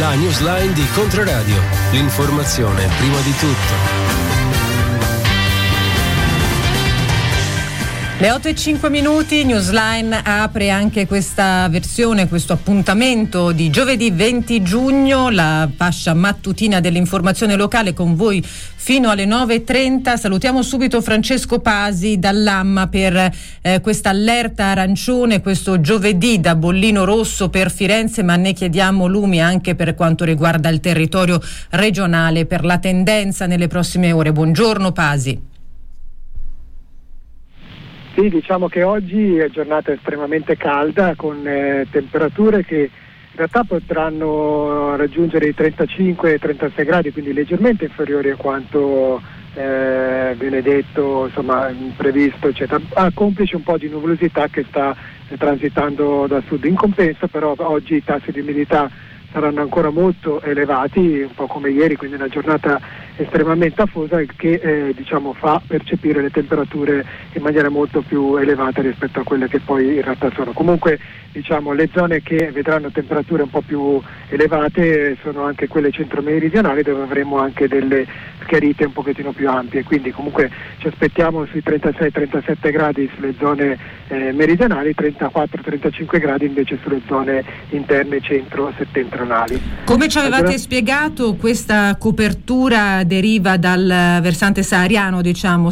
La newsline di Controradio. L'informazione prima di tutto. Le 8:05, Newsline apre anche questa versione, questo appuntamento di giovedì 20 giugno, la fascia mattutina dell'informazione locale con voi fino alle 9:30. Salutiamo subito Francesco Pasi dall'AMMA per questa allerta arancione questo giovedì da bollino rosso per Firenze, ma ne chiediamo lumi anche per quanto riguarda il territorio regionale per la tendenza nelle prossime ore. Buongiorno Pasi. Sì, diciamo che oggi è giornata estremamente calda con temperature che in realtà potranno raggiungere i 35-36 gradi, quindi leggermente inferiori a quanto viene detto, insomma, previsto, eccetera. Complice un po' di nuvolosità che sta transitando da sud. In compenso però oggi i tassi di umidità saranno ancora molto elevati, un po' come ieri, quindi una giornata estremamente afosa che fa percepire le temperature in maniera molto più elevata rispetto a quelle che poi in realtà sono. Comunque le zone che vedranno temperature un po' più elevate sono anche quelle centro-meridionali, dove avremo anche delle chiarite un pochettino più ampie, quindi comunque ci aspettiamo sui 36-37 gradi sulle zone meridionali, 34-35 gradi invece sulle zone interne centro-settentrionali. Come ci avevate spiegato, questa copertura deriva dal versante sahariano, diciamo,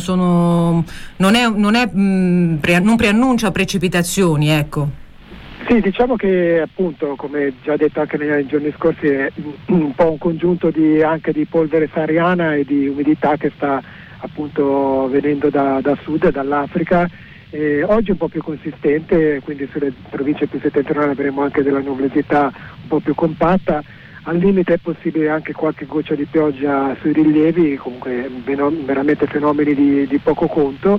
non preannuncia precipitazioni, ecco. Sì, diciamo che appunto, come già detto anche nei giorni scorsi, è un po' un congiunto anche di polvere sahariana e di umidità che sta appunto venendo da sud, dall'Africa. Oggi un po' più consistente, quindi sulle province più settentrionali avremo anche della nuvolosità un po' più compatta. Al limite è possibile anche qualche goccia di pioggia sui rilievi, comunque veramente fenomeni di poco conto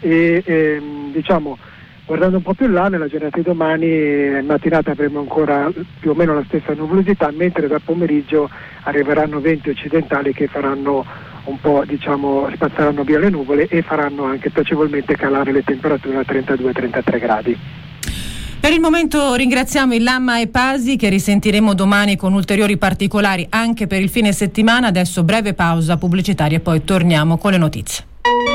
guardando un po' più in là, nella giornata di domani in mattinata avremo ancora più o meno la stessa nuvolosità, mentre dal pomeriggio arriveranno venti occidentali che faranno un po', spazzeranno via le nuvole e faranno anche piacevolmente calare le temperature a 32-33 gradi. Per il momento ringraziamo l'AMMA e Pasi, che risentiremo domani con ulteriori particolari anche per il fine settimana. Adesso breve pausa pubblicitaria e poi torniamo con le notizie.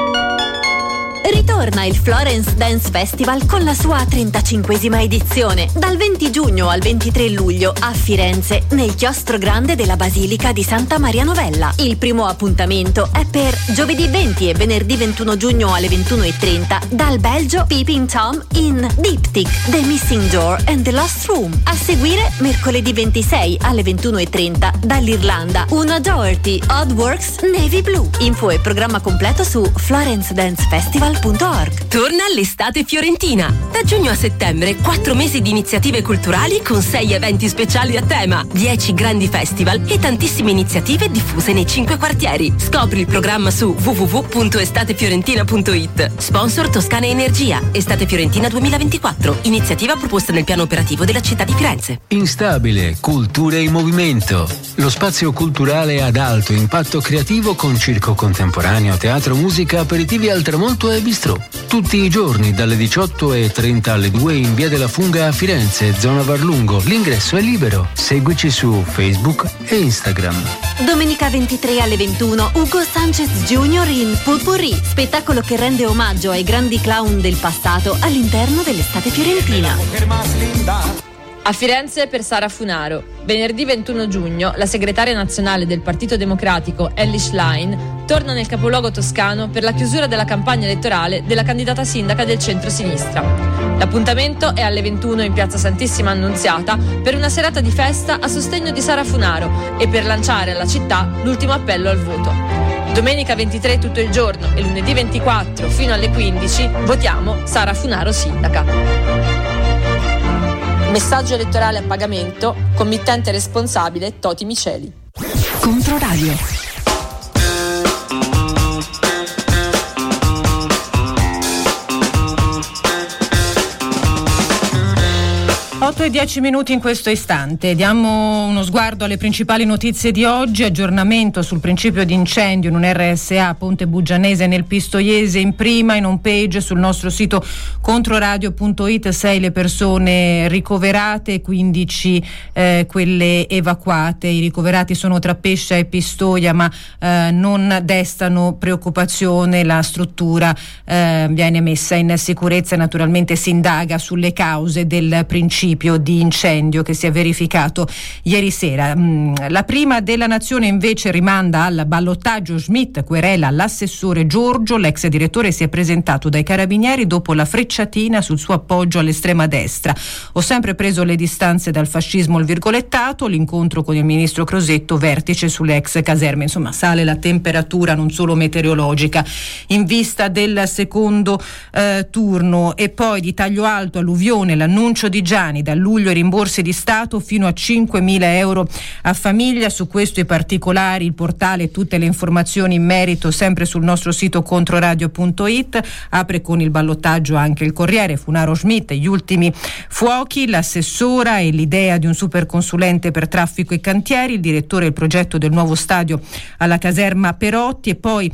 Ritorna il Florence Dance Festival con la sua 35esima edizione, dal 20 giugno al 23 luglio a Firenze, nel chiostro grande della Basilica di Santa Maria Novella. Il primo appuntamento è per giovedì 20 e venerdì 21 giugno alle 21:30 dal Belgio Peeping Tom in Diptych, The Missing Door and the Lost Room. A seguire mercoledì 26 alle 21:30 dall'Irlanda Una Doherty, Odd Works Navy Blue. Info e programma completo su florencedancefestival.org. Torna l'estate fiorentina. Da giugno a settembre 4 mesi di iniziative culturali con 6 eventi speciali a tema, 10 grandi festival e tantissime iniziative diffuse nei 5 quartieri. Scopri il programma su www.estatefiorentina.it. Sponsor Toscana Energia. Estate Fiorentina 2024. Iniziativa proposta nel piano operativo della città di Firenze. Instabile, culture in movimento. Lo spazio culturale ad alto impatto creativo con circo contemporaneo, teatro, musica, aperitivi al tramonto e bistrò. Tutti i giorni dalle 18:30 alle 2 in via della Funga a Firenze, zona Varlungo. L'ingresso è libero. Seguici su Facebook e Instagram. Domenica 23 alle 21 Ugo Sanchez Jr. in Putpurri, spettacolo che rende omaggio ai grandi clown del passato all'interno dell'estate fiorentina. A Firenze per Sara Funaro. Venerdì 21 giugno la segretaria nazionale del Partito Democratico Elly Schlein torna nel capoluogo toscano per la chiusura della campagna elettorale della candidata sindaca del centro-sinistra. L'appuntamento è alle 21 in piazza Santissima Annunziata per una serata di festa a sostegno di Sara Funaro e per lanciare alla città l'ultimo appello al voto. Domenica 23 tutto il giorno e lunedì 24 fino alle 15 votiamo Sara Funaro sindaca. Messaggio elettorale a pagamento, committente responsabile Toti Miceli. Controradio. 8:10 in questo istante. Diamo uno sguardo alle principali notizie di oggi. Aggiornamento sul principio di incendio in un RSA Ponte Buggianese nel Pistoiese. In prima, in home page sul nostro sito controradio.it, 6 le persone ricoverate, 15 quelle evacuate. I ricoverati sono tra Pescia e Pistoia, ma non destano preoccupazione. La struttura viene messa in sicurezza e naturalmente si indaga sulle cause del principio di incendio che si è verificato ieri sera. La prima della Nazione invece rimanda al ballottaggio. Schmidt querela l'assessore Giorgio. L'ex direttore si è presentato dai carabinieri dopo la frecciatina sul suo appoggio all'estrema destra. Ho sempre preso le distanze dal fascismo, il virgolettato. L'incontro con il ministro Crosetto, vertice sulle ex caserme. Insomma, sale la temperatura non solo meteorologica in vista del secondo turno. E poi di taglio alto, alluvione, l'annuncio di Gianni, da luglio i rimborsi di Stato fino a 5.000 euro a famiglia. Su questo i particolari, il portale e tutte le informazioni in merito sempre sul nostro sito controradio.it. Apre con il ballottaggio anche il Corriere. Funaro Schmidt, gli ultimi fuochi, l'assessora e l'idea di un superconsulente per traffico e cantieri, il direttore del progetto del nuovo stadio alla caserma Perotti. E poi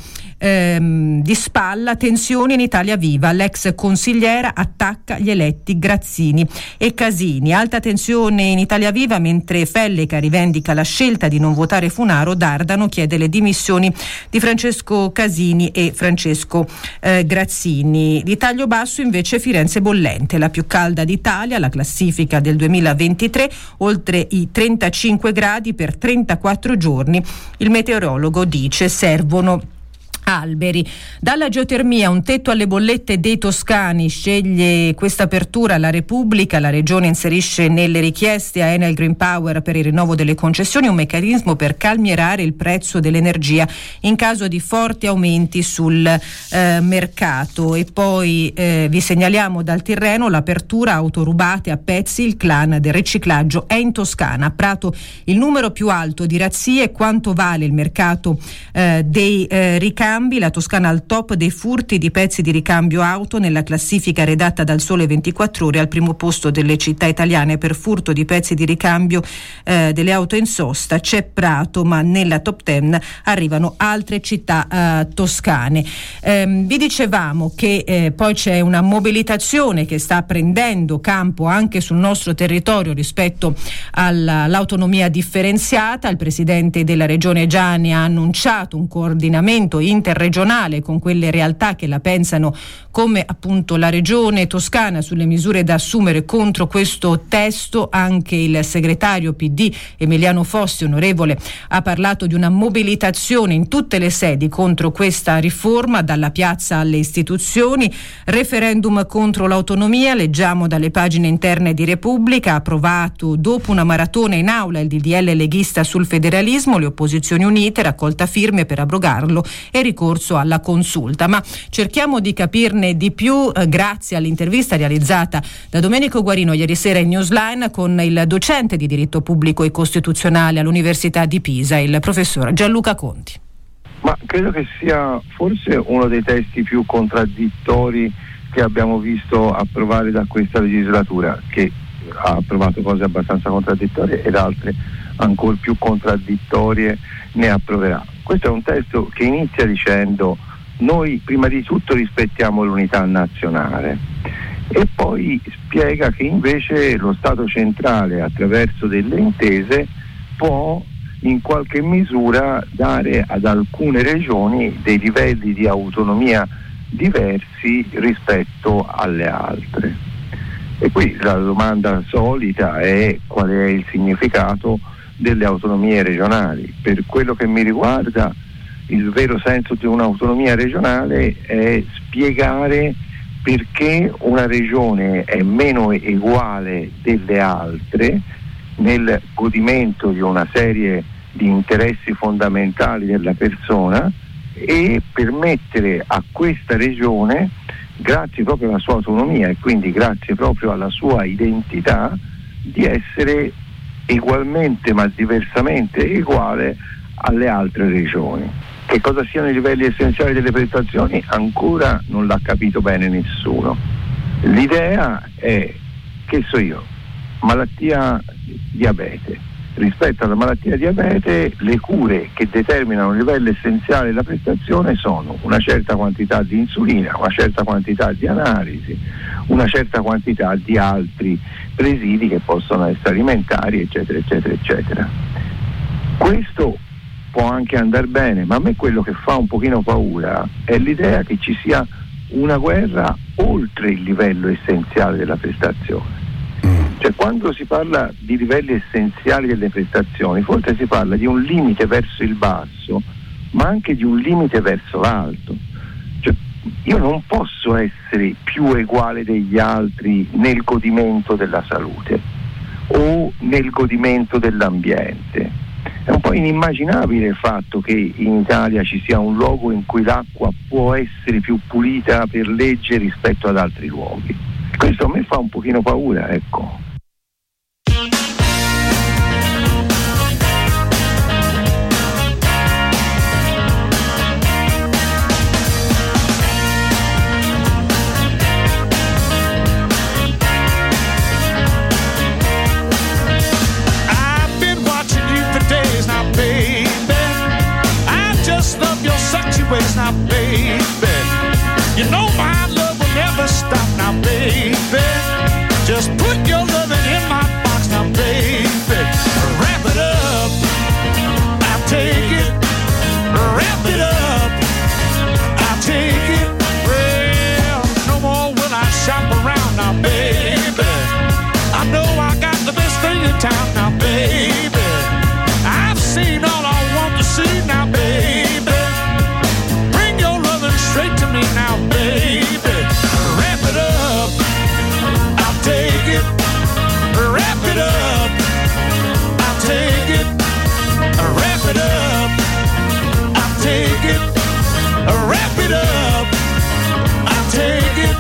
di spalla, tensioni in Italia Viva, l'ex consigliera attacca gli eletti Grazzini e Casini. Alta tensione in Italia Viva mentre Felleca rivendica la scelta di non votare Funaro. Dardano chiede le dimissioni di Francesco Casini e Francesco Grazzini. Di taglio basso invece Firenze bollente, la più calda d'Italia, la classifica del 2023, oltre i 35 gradi per 34 giorni. Il meteorologo dice servono alberi. Dalla geotermia un tetto alle bollette dei toscani, sceglie questa apertura la Repubblica. La Regione inserisce nelle richieste a Enel Green Power per il rinnovo delle concessioni un meccanismo per calmierare il prezzo dell'energia in caso di forti aumenti sul mercato. E poi vi segnaliamo dal Tirreno l'apertura auto rubate a pezzi, il clan del riciclaggio è in Toscana. A Prato il numero più alto di razzie, quanto vale il mercato dei ricambi. La Toscana al top dei furti di pezzi di ricambio auto nella classifica redatta dal Sole 24 Ore, al primo posto delle città italiane per furto di pezzi di ricambio delle auto in sosta c'è Prato, ma nella top 10 arrivano altre città toscane. Vi dicevamo che poi c'è una mobilitazione che sta prendendo campo anche sul nostro territorio rispetto all'autonomia differenziata. Il presidente della Regione Gianni ha annunciato un coordinamento interregionale con quelle realtà che la pensano come appunto la Regione Toscana sulle misure da assumere contro questo testo. Anche il segretario PD Emiliano Fossi, onorevole, ha parlato di una mobilitazione in tutte le sedi contro questa riforma, dalla piazza alle istituzioni. Referendum contro l'autonomia, leggiamo dalle pagine interne di Repubblica. Approvato dopo una maratona in aula il DDL leghista sul federalismo, le opposizioni unite, raccolta firme per abrogarlo e ricorso alla consulta. Ma cerchiamo di capirne di più grazie all'intervista realizzata da Domenico Guarino ieri sera in Newsline con il docente di diritto pubblico e costituzionale all'Università di Pisa, il professor Gianluca Conti. Ma credo che sia forse uno dei testi più contraddittori che abbiamo visto approvare da questa legislatura, che ha approvato cose abbastanza contraddittorie ed altre ancora più contraddittorie ne approverà. Questo è un testo che inizia dicendo: noi prima di tutto rispettiamo l'unità nazionale, e poi spiega che invece lo Stato centrale, attraverso delle intese, può in qualche misura dare ad alcune regioni dei livelli di autonomia diversi rispetto alle altre. E qui la domanda solita è: qual è il significato delle autonomie regionali? Per quello che mi riguarda, il vero senso di un'autonomia regionale è spiegare perché una regione è meno uguale delle altre nel godimento di una serie di interessi fondamentali della persona, e permettere a questa regione, grazie proprio alla sua autonomia e quindi grazie proprio alla sua identità, di essere ugualmente ma diversamente uguale alle altre regioni. Che cosa siano i livelli essenziali delle prestazioni ancora non l'ha capito bene nessuno. L'idea è, che so io, malattia diabete. Rispetto alla malattia diabete, le cure che determinano il livello essenziale della prestazione sono una certa quantità di insulina, una certa quantità di analisi, una certa quantità di altri presidi che possono essere alimentari, eccetera, eccetera, eccetera. Questo può anche andare bene, ma a me quello che fa un pochino paura è l'idea che ci sia una guerra oltre il livello essenziale della prestazione. Cioè, quando si parla di livelli essenziali delle prestazioni, forse si parla di un limite verso il basso, ma anche di un limite verso l'alto. Cioè, io non posso essere più uguale degli altri nel godimento della salute o nel godimento dell'ambiente. È un po' inimmaginabile il fatto che in Italia ci sia un luogo in cui l'acqua può essere più pulita per legge rispetto ad altri luoghi. Questo a me fa un pochino paura, ecco. Ways now, baby. You know my love will never stop now, baby. Just put your loving in my box now, baby. Wrap it up, I'll take it. Wrap it up, I'll take it. Well, no more will I shop around now, baby. I know I got the best thing in town now, baby. I've seen all I want to see now, baby. Straight to me now, baby. Wrap it up, I'll take it. Wrap it up, I'll take it. Wrap it up, I'll take it. Wrap it up, I'll take it.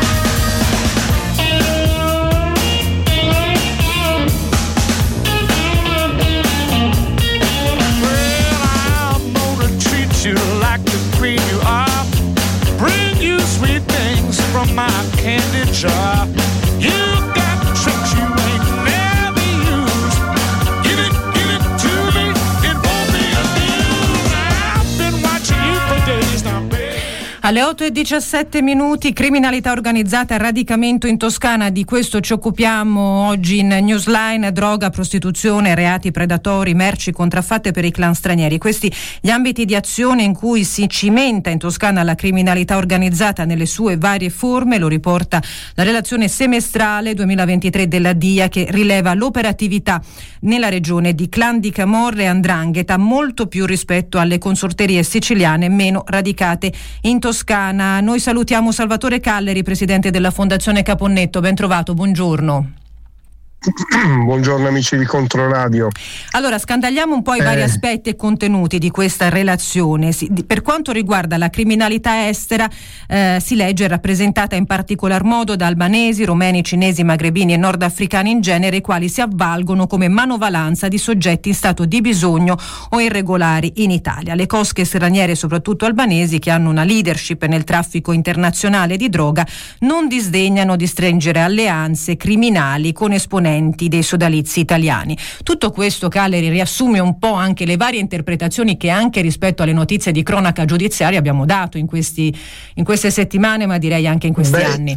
Well, I'm gonna treat you like the queen you are. Sweet things from my candy jar. You got tricks you ain't never used. Give it to me, it won't be abused. I've been watching you for days now, baby. Alle 8:17, criminalità organizzata, radicamento in Toscana. Di questo ci occupiamo oggi in Newsline. Droga, prostituzione, reati predatori, merci contraffatte per i clan stranieri. Questi gli ambiti di azione in cui si cimenta in Toscana la criminalità organizzata nelle sue varie forme. Lo riporta la relazione semestrale 2023 della DIA, che rileva l'operatività nella regione di clan di camorra e 'ndrangheta, molto più rispetto alle consorterie siciliane meno radicate in Toscana. Noi salutiamo Salvatore Calleri, presidente della Fondazione Caponnetto. Ben trovato, buongiorno. Buongiorno amici di Controradio. Allora, scandagliamo un po' i vari aspetti e contenuti di questa relazione. Per quanto riguarda la criminalità estera, si legge rappresentata in particolar modo da albanesi, romeni, cinesi, magrebini e nordafricani in genere, i quali si avvalgono come manovalanza di soggetti in stato di bisogno o irregolari in Italia. Le cosche straniere, soprattutto albanesi, che hanno una leadership nel traffico internazionale di droga, non disdegnano di stringere alleanze criminali con esponenti dei sodalizi italiani. Tutto questo, Calleri, riassume un po' anche le varie interpretazioni che anche rispetto alle notizie di cronaca giudiziaria abbiamo dato in queste settimane, ma direi anche in questi anni.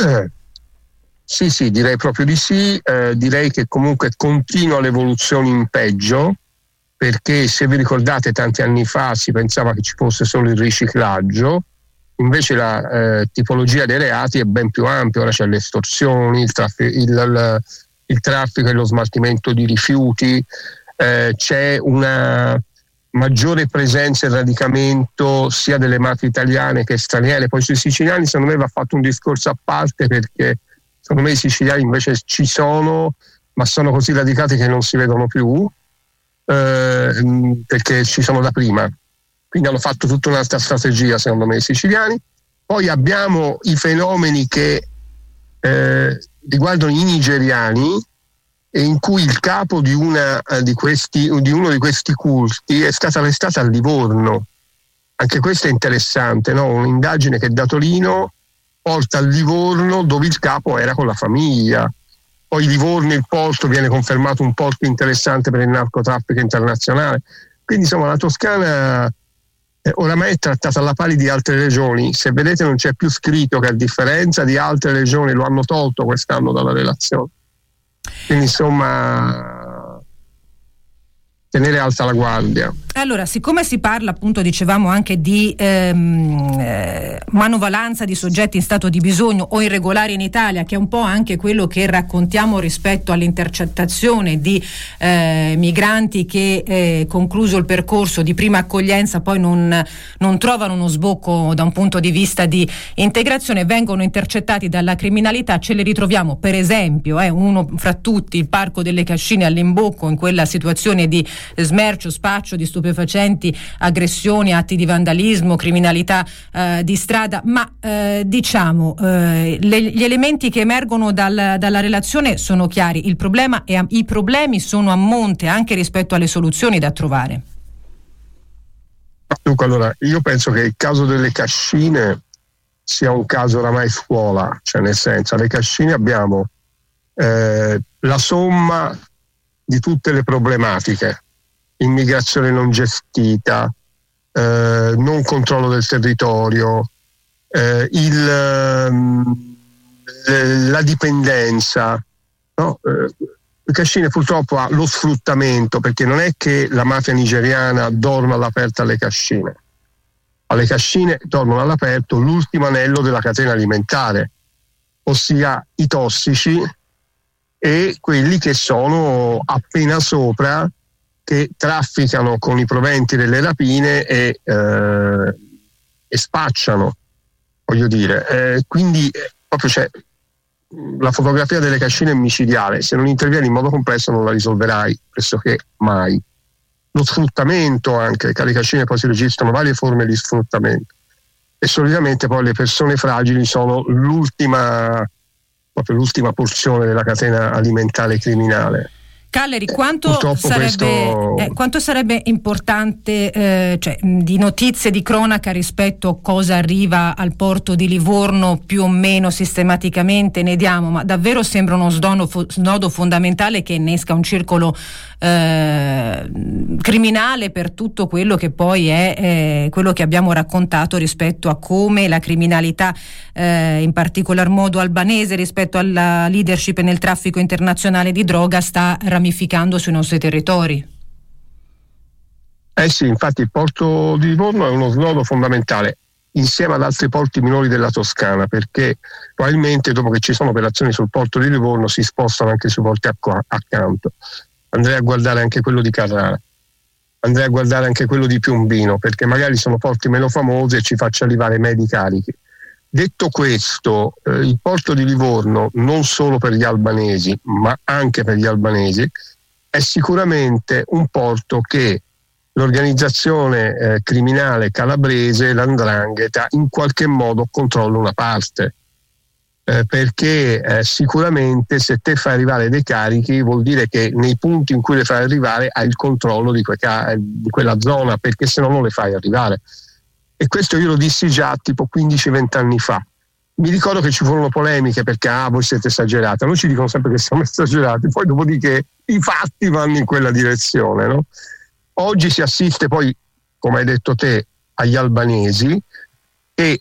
Sì, direi proprio di sì. Direi che comunque continua l'evoluzione in peggio, perché se vi ricordate tanti anni fa si pensava che ci fosse solo il riciclaggio, invece la tipologia dei reati è ben più ampia. Ora c'è le estorsioni, il traffico e lo smaltimento di rifiuti, c'è una maggiore presenza e radicamento sia delle mafie italiane che straniere. Poi sui siciliani secondo me va fatto un discorso a parte, perché secondo me i siciliani invece ci sono, ma sono così radicati che non si vedono più, perché ci sono da prima. Quindi hanno fatto tutta un'altra strategia secondo me i siciliani. Poi abbiamo i fenomeni che riguardano i nigeriani, e in cui il capo di uno di questi culti è stato arrestato a Livorno. Anche questo è interessante, no? Un'indagine che da Torino porta a Livorno, dove il capo era con la famiglia. poi Livorno, il porto, viene confermato un porto interessante per il narcotraffico internazionale. Quindi insomma la Toscana oramai è trattata alla pari di altre regioni. Se vedete non c'è più scritto che a differenza di altre regioni, lo hanno tolto quest'anno dalla relazione. Quindi insomma tenere alta la guardia. Allora, siccome si parla, appunto, dicevamo anche di manovalanza di soggetti in stato di bisogno o irregolari in Italia, che è un po' anche quello che raccontiamo rispetto all'intercettazione di migranti che concluso il percorso di prima accoglienza poi non trovano uno sbocco da un punto di vista di integrazione, vengono intercettati dalla criminalità. Ce le ritroviamo, per esempio, uno fra tutti, il Parco delle Cascine all'Imbocco, in quella situazione di smercio, spaccio di stupefacenti, aggressioni, atti di vandalismo, criminalità di strada, ma diciamo gli elementi che emergono dalla relazione sono chiari. I problemi sono a monte anche rispetto alle soluzioni da trovare. Dunque, allora, io penso che il caso delle Cascine sia un caso oramai scuola, cioè nel senso, alle Cascine abbiamo la somma di tutte le problematiche: immigrazione non gestita, non controllo del territorio, la dipendenza, no? Cascine purtroppo ha lo sfruttamento, perché non è che la mafia nigeriana dorma all'aperto alle Cascine. Alle Cascine dormono all'aperto l'ultimo anello della catena alimentare, ossia i tossici e quelli che sono appena sopra, che trafficano con i proventi delle rapine e spacciano, voglio dire. Quindi proprio c'è la fotografia delle Cascine è micidiale. Se non intervieni in modo complesso non la risolverai pressoché mai. Lo sfruttamento anche, che alle Cascine poi si registrano varie forme di sfruttamento, e solitamente poi le persone fragili sono l'ultima porzione della catena alimentare criminale. Caleri, quanto sarebbe importante di notizie di cronaca rispetto a cosa arriva al porto di Livorno più o meno sistematicamente ne diamo, ma davvero sembra uno snodo fondamentale che innesca un circolo criminale per tutto quello che poi è quello che abbiamo raccontato rispetto a come la criminalità in particolar modo albanese rispetto alla leadership nel traffico internazionale di droga sta ramificando sui nostri territori. Sì, infatti il porto di Livorno è uno snodo fondamentale insieme ad altri porti minori della Toscana, perché probabilmente dopo che ci sono operazioni sul porto di Livorno si spostano anche sui porti accanto. Andrei a guardare anche quello di Carrara, andrei a guardare anche quello di Piombino, perché magari sono porti meno famosi e ci faccia arrivare medi carichi. Detto questo, il porto di Livorno, non solo per gli albanesi, ma anche per gli albanesi, è sicuramente un porto che l'organizzazione criminale calabrese, l''ndrangheta, in qualche modo controlla una parte. Perché sicuramente se te fai arrivare dei carichi vuol dire che nei punti in cui le fai arrivare hai il controllo di quella zona, perché se no non le fai arrivare. E questo io lo dissi già tipo 15-20 anni fa. Mi ricordo che ci furono polemiche perché voi siete esagerati. Noi ci dicono sempre che siamo esagerati, poi dopodiché i fatti vanno in quella direzione, no? Oggi si assiste poi, come hai detto te, agli albanesi, e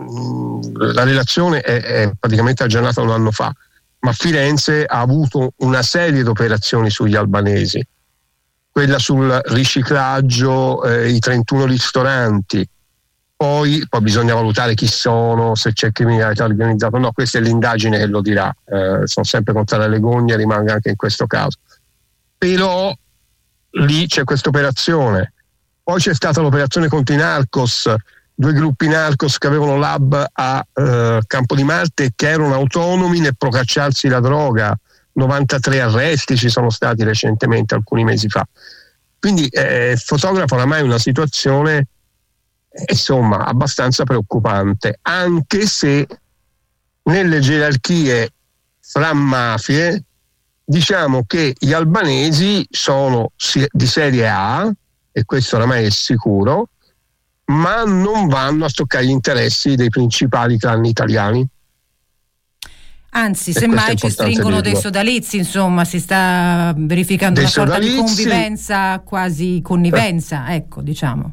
la relazione è praticamente aggiornata un anno fa, ma Firenze ha avuto una serie di operazioni sugli albanesi, quella sul riciclaggio, i 31 ristoranti, poi bisogna valutare chi sono, se c'è criminalità organizzata. No, questa è l'indagine che lo dirà, sono sempre contrario alle gogne, rimanga anche in questo caso, però lì c'è questa operazione. Poi c'è stata l'operazione contro i narcos, 2 gruppi narcos che avevano l'hub a Campo di Marte, che erano autonomi nel procacciarsi la droga. 93 arresti ci sono stati recentemente, alcuni mesi fa. Quindi fotografa oramai una situazione insomma abbastanza preoccupante, anche se nelle gerarchie fra mafie diciamo che gli albanesi sono di serie A, e questo oramai è sicuro, ma non vanno a toccare gli interessi dei principali clan italiani. Anzi, semmai ci stringono dei sodalizi, insomma, si sta verificando una sorta di convivenza, quasi connivenza, ecco, diciamo.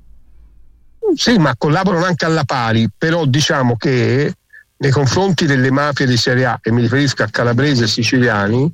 Sì, ma collaborano anche alla pari, però diciamo che nei confronti delle mafie di Serie A, e mi riferisco a calabresi e siciliani,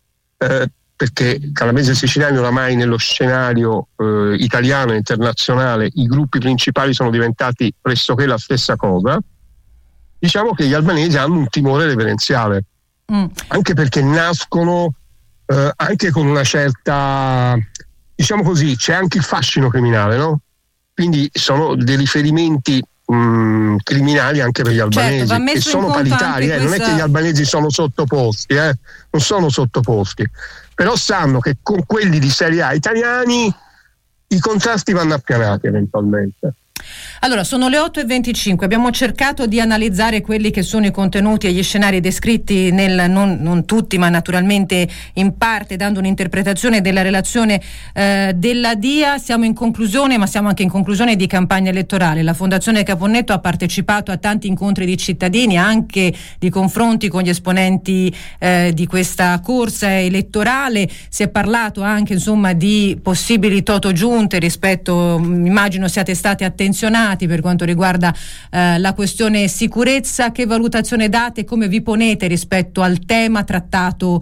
perché calabresi e siciliani oramai nello scenario italiano e internazionale i gruppi principali sono diventati pressoché la stessa cosa. Diciamo che gli albanesi hanno un timore reverenziale, anche perché nascono anche con una certa, diciamo così, c'è anche il fascino criminale, no? Quindi sono dei riferimenti criminali anche per gli albanesi, che sono paritari, non è che gli albanesi sono sottoposti, non sono sottoposti, però sanno che con quelli di Serie A italiani i contrasti vanno appianati eventualmente. Allora, sono le 8:25, abbiamo cercato di analizzare quelli che sono i contenuti e gli scenari descritti non tutti, ma naturalmente in parte, dando un'interpretazione della relazione della DIA. Siamo in conclusione, ma siamo anche in conclusione di campagna elettorale. La Fondazione Caponnetto ha partecipato a tanti incontri di cittadini, anche di confronti con gli esponenti di questa corsa elettorale. Si è parlato anche, insomma, di possibili totogiunte rispetto, immagino siate stati attenzionati per quanto riguarda la questione sicurezza. Che valutazione date, come vi ponete rispetto al tema trattato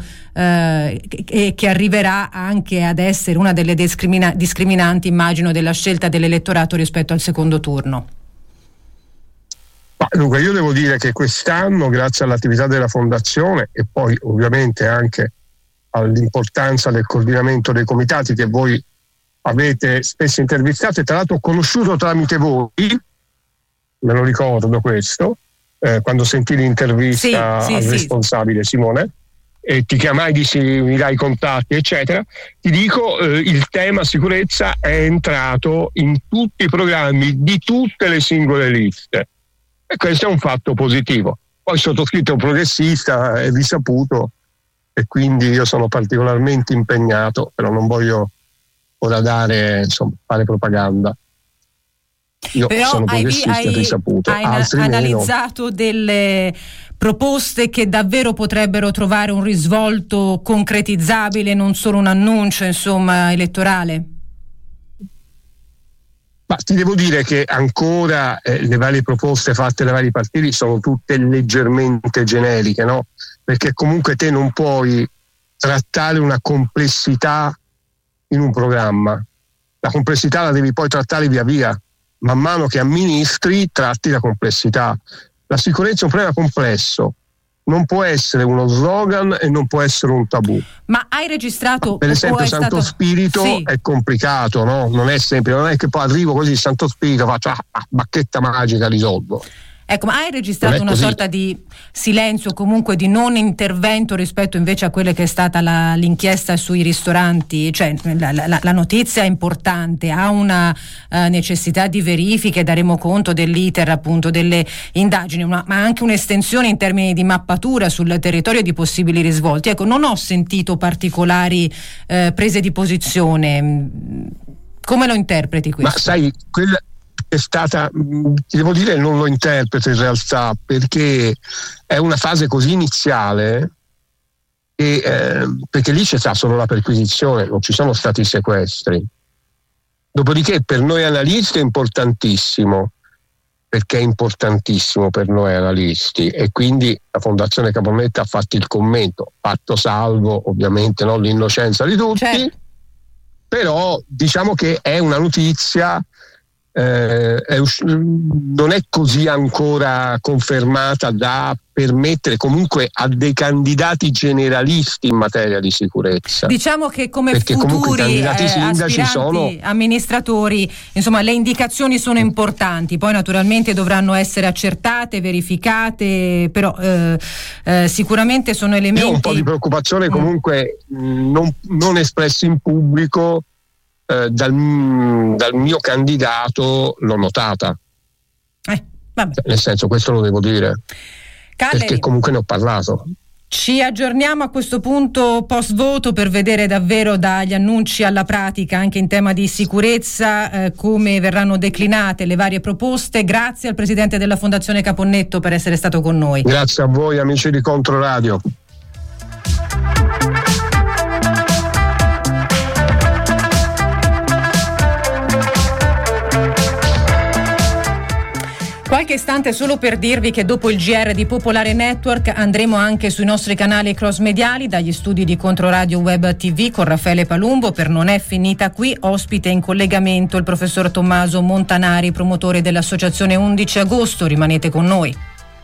che arriverà anche ad essere una delle discriminanti, immagino, della scelta dell'elettorato rispetto al secondo turno? Dunque, io devo dire che quest'anno, grazie all'attività della Fondazione e poi ovviamente anche all'importanza del coordinamento dei comitati che voi avete spesso intervistato, e tra l'altro ho conosciuto tramite voi, me lo ricordo questo, quando sentii l'intervista al responsabile Simone, e ti chiamai, dissi mi dai i contatti eccetera. Ti dico, il tema sicurezza è entrato in tutti i programmi di tutte le singole liste, e questo è un fatto positivo. Poi sottoscritto un progressista, è risaputo, e quindi io sono particolarmente impegnato, però non voglio ora fare propaganda. Io però sono progressista, risaputo. Hai analizzato delle proposte che davvero potrebbero trovare un risvolto concretizzabile, non solo un annuncio, insomma, elettorale? Ma ti devo dire che ancora le varie proposte fatte dai vari partiti sono tutte leggermente generiche, no? Perché comunque te non puoi trattare una complessità in un programma. La complessità la devi poi trattare via via, man mano che amministri tratti la complessità. La sicurezza è un problema complesso, non può essere uno slogan e non può essere un tabù. Ma hai registrato, per esempio, Santo Spirito è complicato, no? Non è semplice, non è che poi arrivo così, Santo Spirito, faccio bacchetta magica, risolvo. Ecco, ma hai registrato una sorta di silenzio, comunque di non intervento rispetto invece a quella che è stata l'inchiesta sui ristoranti? Cioè la notizia è importante, ha una necessità di verifiche, daremo conto dell'iter appunto delle indagini, ma anche un'estensione in termini di mappatura sul territorio di possibili risvolti. Ecco, non ho sentito particolari prese di posizione. Come lo interpreti questo? Ma sai, quella è stata, ti devo dire, non lo interpreto in realtà, perché è una fase così iniziale perché lì c'è stata solo la perquisizione, non ci sono stati i sequestri. Dopodiché per noi analisti è importantissimo, perché è importantissimo per noi analisti, e quindi la Fondazione Caponnetto ha fatto il commento, fatto salvo ovviamente l'innocenza di tutti, certo. Però diciamo che è una notizia, non è così ancora confermata da permettere comunque a dei candidati generalisti in materia di sicurezza. Diciamo che come futuri aspiranti amministratori, insomma, le indicazioni sono importanti, poi naturalmente dovranno essere accertate, verificate, però sicuramente sono elementi. Io ho un po' di preoccupazione comunque non espressi in pubblico. Dal mio candidato l'ho notata, vabbè. Nel senso, questo lo devo dire, perché comunque ne ho parlato. Ci aggiorniamo a questo punto post voto per vedere davvero dagli annunci alla pratica, anche in tema di sicurezza, come verranno declinate le varie proposte. Grazie al presidente della Fondazione Caponnetto per essere stato con noi. Grazie a voi amici di Controradio. Qualche istante solo per dirvi che dopo il GR di Popolare Network andremo anche sui nostri canali cross mediali, dagli studi di Controradio Web TV con Raffaele Palumbo. Per Non è finita qui, ospite in collegamento il professor Tommaso Montanari, promotore dell'associazione 11 agosto. Rimanete con noi.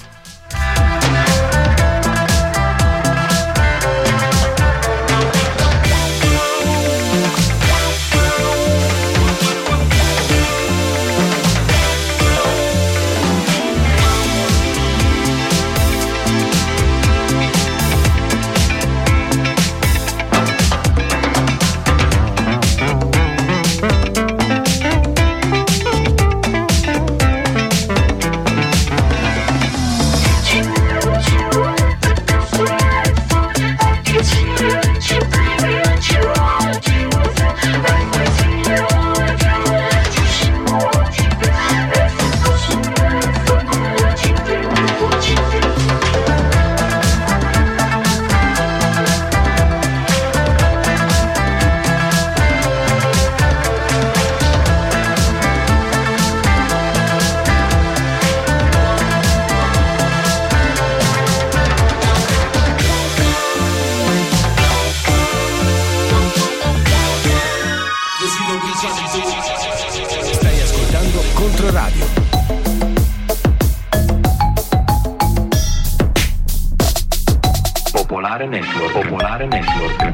Stai ascoltando Controradio. Popolare Network. Popolare Network.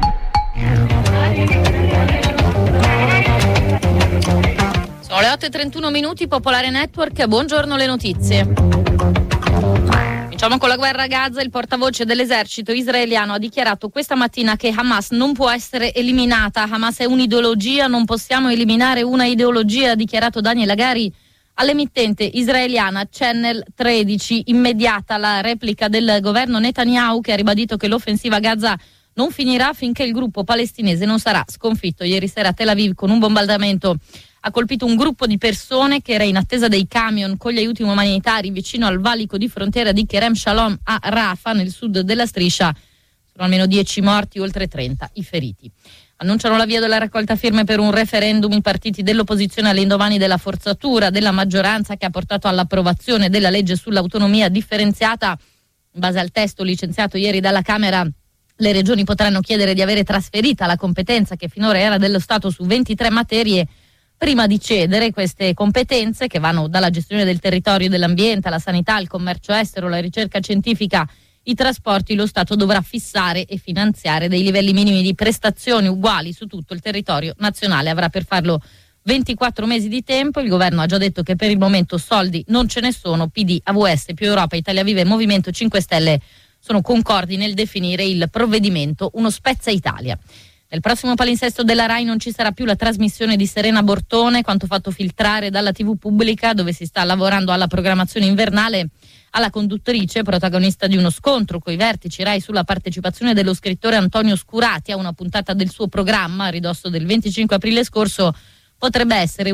Sono le 8:31, Popolare Network. Buongiorno, le notizie. Cominciamo con la guerra a Gaza. Il portavoce dell'esercito israeliano ha dichiarato questa mattina che Hamas non può essere eliminata. Hamas è un'ideologia, non possiamo eliminare una ideologia, ha dichiarato Daniel Hagari all'emittente israeliana Channel 13. Immediata la replica del governo Netanyahu, che ha ribadito che l'offensiva a Gaza non finirà finché il gruppo palestinese non sarà sconfitto. Ieri sera a Tel Aviv, con un bombardamento, ha colpito un gruppo di persone che era in attesa dei camion con gli aiuti umanitari vicino al valico di frontiera di Kerem Shalom a Rafah, nel sud della striscia. Sono almeno 10 morti, oltre 30 i feriti. Annunciano l'avvio della raccolta firme per un referendum i partiti dell'opposizione all'indomani della forzatura della maggioranza che ha portato all'approvazione della legge sull'autonomia differenziata. In base al testo licenziato ieri dalla Camera, le regioni potranno chiedere di avere trasferita la competenza che finora era dello Stato su 23 materie. Prima di cedere queste competenze, che vanno dalla gestione del territorio e dell'ambiente alla sanità, al commercio estero, la ricerca scientifica, i trasporti, lo Stato dovrà fissare e finanziare dei livelli minimi di prestazioni uguali su tutto il territorio nazionale. Avrà per farlo 24 mesi di tempo. Il governo ha già detto che per il momento soldi non ce ne sono. PD, AVS, Più Europa, Italia Viva e Movimento 5 Stelle sono concordi nel definire il provvedimento uno spezza Italia. Nel prossimo palinsesto della Rai non ci sarà più la trasmissione di Serena Bortone, quanto fatto filtrare dalla TV pubblica, dove si sta lavorando alla programmazione invernale. Alla conduttrice, protagonista di uno scontro coi vertici Rai sulla partecipazione dello scrittore Antonio Scurati a una puntata del suo programma a ridosso del 25 aprile scorso, potrebbe essere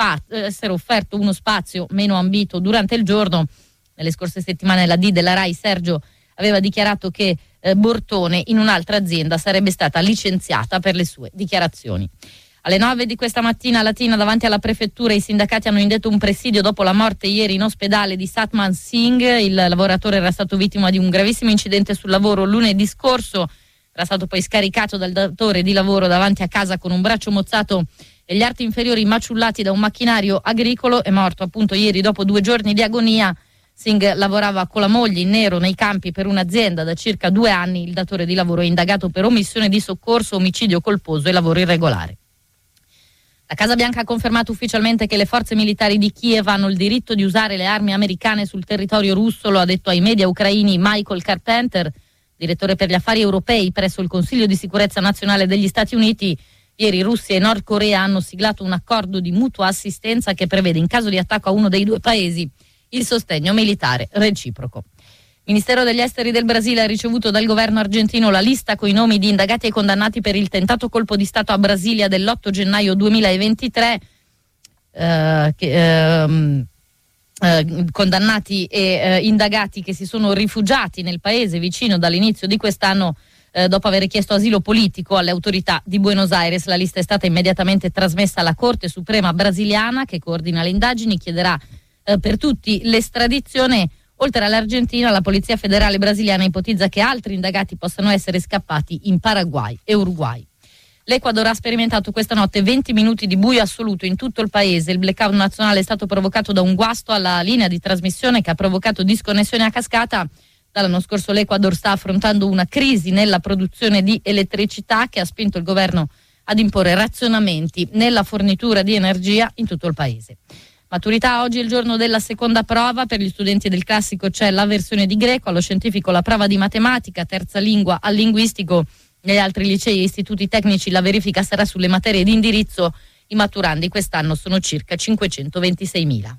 offerto uno spazio meno ambito durante il giorno. Nelle scorse settimane la D della Rai, Sergio, aveva dichiarato che Bortone in un'altra azienda sarebbe stata licenziata per le sue dichiarazioni. Alle 9 di questa mattina a Latina, davanti alla prefettura, i sindacati hanno indetto un presidio dopo la morte ieri in ospedale di Satman Singh. Il lavoratore era stato vittima di un gravissimo incidente sul lavoro lunedì scorso. Era stato poi scaricato dal datore di lavoro davanti a casa con un braccio mozzato e gli arti inferiori maciullati da un macchinario agricolo. È morto appunto ieri dopo 2 giorni di agonia. Singh lavorava con la moglie in nero nei campi per un'azienda da circa 2 anni. Il datore di lavoro è indagato per omissione di soccorso, omicidio colposo e lavoro irregolare. La Casa Bianca ha confermato ufficialmente che le forze militari di Kiev hanno il diritto di usare le armi americane sul territorio russo. Lo ha detto ai media ucraini Michael Carpenter, direttore per gli affari europei presso il Consiglio di sicurezza nazionale degli Stati Uniti. Ieri Russia e Nord Corea hanno siglato un accordo di mutua assistenza che prevede, in caso di attacco a uno dei 2 paesi, il sostegno militare reciproco. Il Ministero degli Esteri del Brasile ha ricevuto dal governo argentino la lista con i nomi di indagati e condannati per il tentato colpo di Stato a Brasilia dell'8 gennaio 2023, condannati e indagati che si sono rifugiati nel paese vicino dall'inizio di quest'anno dopo aver chiesto asilo politico alle autorità di Buenos Aires. La lista è stata immediatamente trasmessa alla Corte Suprema brasiliana, che coordina le indagini, chiederà per tutti l'estradizione. Oltre all'Argentina, la Polizia Federale brasiliana ipotizza che altri indagati possano essere scappati in Paraguay e Uruguay. L'Ecuador ha sperimentato questa notte 20 minuti di buio assoluto in tutto il paese. Il blackout nazionale è stato provocato da un guasto alla linea di trasmissione che ha provocato disconnessione a cascata. Dall'anno scorso l'Ecuador sta affrontando una crisi nella produzione di elettricità che ha spinto il governo ad imporre razionamenti nella fornitura di energia in tutto il paese. Maturità, oggi è il giorno della seconda prova. Per gli studenti del classico c'è la versione di greco, allo scientifico la prova di matematica, terza lingua al linguistico. Negli altri licei e istituti tecnici la verifica sarà sulle materie di indirizzo. I maturandi quest'anno sono circa 526.000.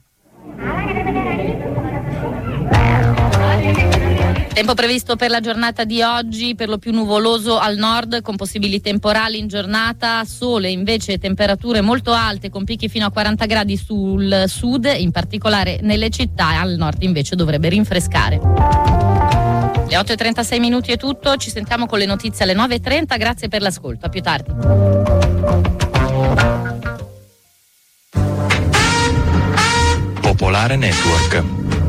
Tempo previsto per la giornata di oggi, per lo più nuvoloso al nord con possibili temporali in giornata, sole invece, temperature molto alte con picchi fino a 40 gradi sul sud, in particolare nelle città, al nord invece dovrebbe rinfrescare. Le 8:36 minuti è tutto, ci sentiamo con le notizie alle 9:30, grazie per l'ascolto, a più tardi. Popolare Network.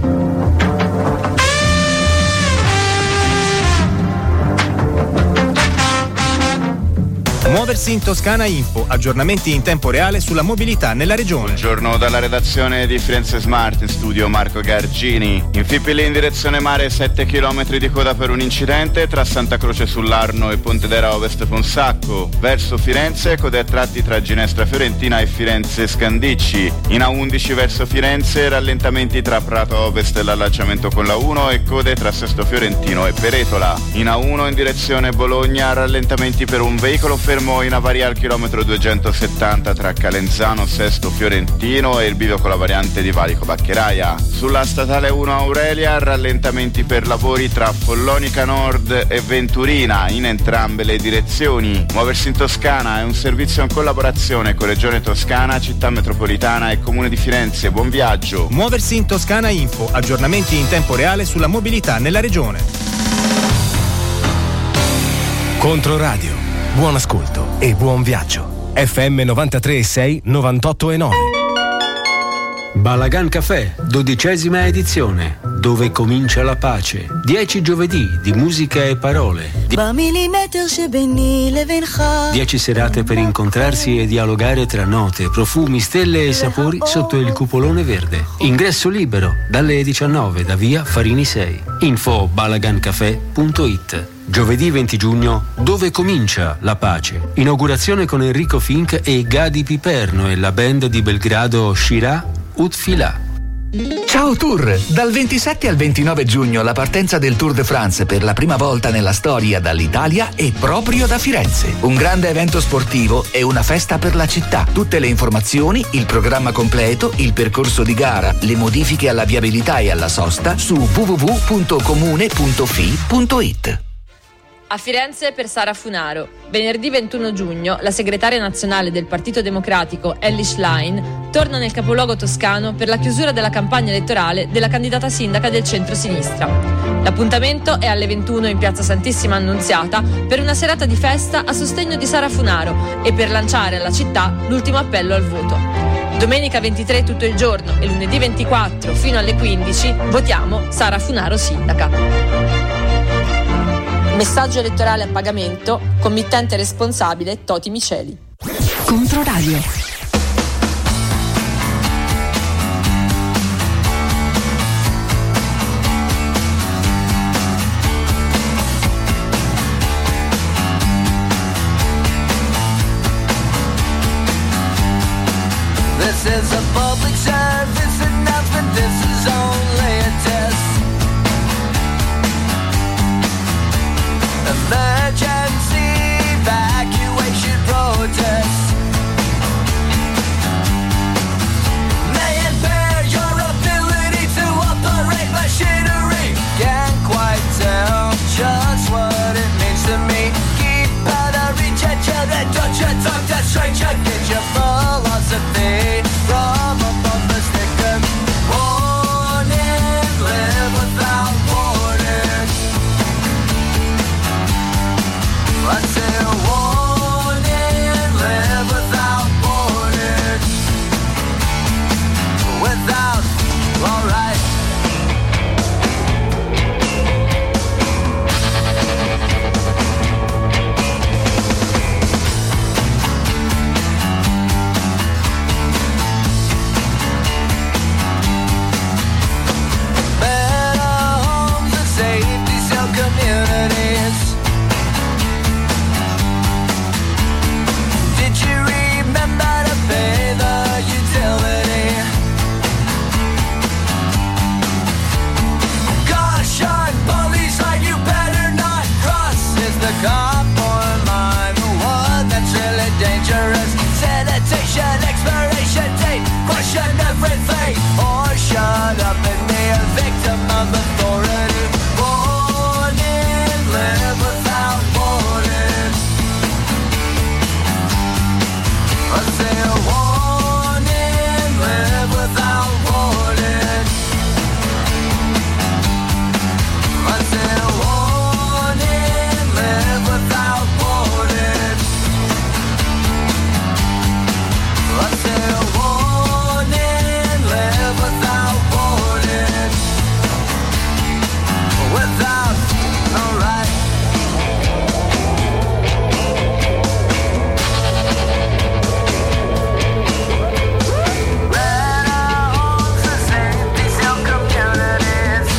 Muoversi in Toscana Info, aggiornamenti in tempo reale sulla mobilità nella regione. Buongiorno dalla redazione di Firenze Smart, in studio Marco Gargini. In Fipili in direzione mare 7 km di coda per un incidente tra Santa Croce sull'Arno e Pontedera Ovest Fonsacco. Verso Firenze, code a tratti tra Ginestra Fiorentina e Firenze Scandicci. In A11 verso Firenze, rallentamenti tra Prato Ovest e l'allacciamento con la 1 e code tra Sesto Fiorentino e Peretola. In A1 in direzione Bologna, rallentamenti per un veicolo fermo in avaria al chilometro 270 tra Calenzano, Sesto Fiorentino e il bivio con la variante di Valico Baccheraia. Sulla statale 1 Aurelia, rallentamenti per lavori tra Follonica Nord e Venturina in entrambe le direzioni. Muoversi in Toscana è un servizio in collaborazione con Regione Toscana, Città Metropolitana e Comune di Firenze. Buon viaggio. Muoversi in Toscana Info, aggiornamenti in tempo reale sulla mobilità nella regione. Controradio. Buon ascolto e buon viaggio. FM 93.6, 98.9. Balagan Café, 12ª edizione. Dove comincia la pace. 10 giovedì di musica e parole. 10 serate per incontrarsi e dialogare tra note, profumi, stelle e sapori sotto il cupolone verde. Ingresso libero dalle 19 da via Farini 6. Info balagancafé.it. Giovedì 20 giugno, dove comincia la pace. Inaugurazione con Enrico Fink e Gadi Piperno e la band di Belgrado Shira Utfila. Ciao Tour! Dal 27 al 29 giugno la partenza del Tour de France per la prima volta nella storia dall'Italia è proprio da Firenze. Un grande evento sportivo e una festa per la città. Tutte le informazioni, il programma completo, il percorso di gara, le modifiche alla viabilità e alla sosta su www.comune.fi.it. A Firenze per Sara Funaro. Venerdì 21 giugno la segretaria nazionale del Partito Democratico Elly Schlein torna nel capoluogo toscano per la chiusura della campagna elettorale della candidata sindaca del centro-sinistra. L'appuntamento è alle 21 in piazza Santissima Annunziata per una serata di festa a sostegno di Sara Funaro e per lanciare alla città l'ultimo appello al voto. Domenica 23 tutto il giorno e lunedì 24 fino alle 15 votiamo Sara Funaro sindaca. Messaggio elettorale a pagamento, committente responsabile Toti Miceli. Controradio. This is a public service announcement, this is only a test. Emergency evacuation protest may impair your ability to operate machinery. Can just what it means to me. Keep out of reach of children, don't you talk to stranger. Get your philosophy from above the sticker. Warning, live without warning. I say warning, live without warning. Without, alright. Expiration date, question everything, or shut up and be a victim of authority. Warning, live without warning. I say warning, live without warning. I say warning, live without warning. I say warning, live without warning. Without, alright. Better homes and safety still communities.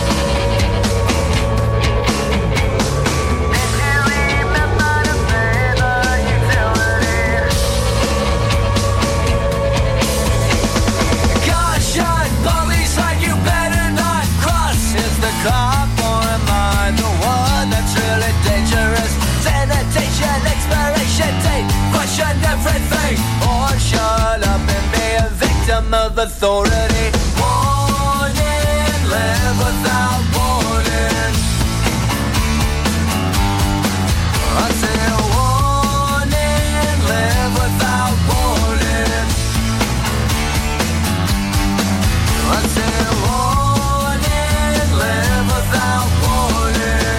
Did you remember to pay the utilities? Caution, police line, you better not cross. Is the cop or am I the one that's really dangerous? Sanitation, expiration date, question everything, or shut up and be a victim of authority. Warning, live without warning. I say warning, live without warning. I say warning, live without warning.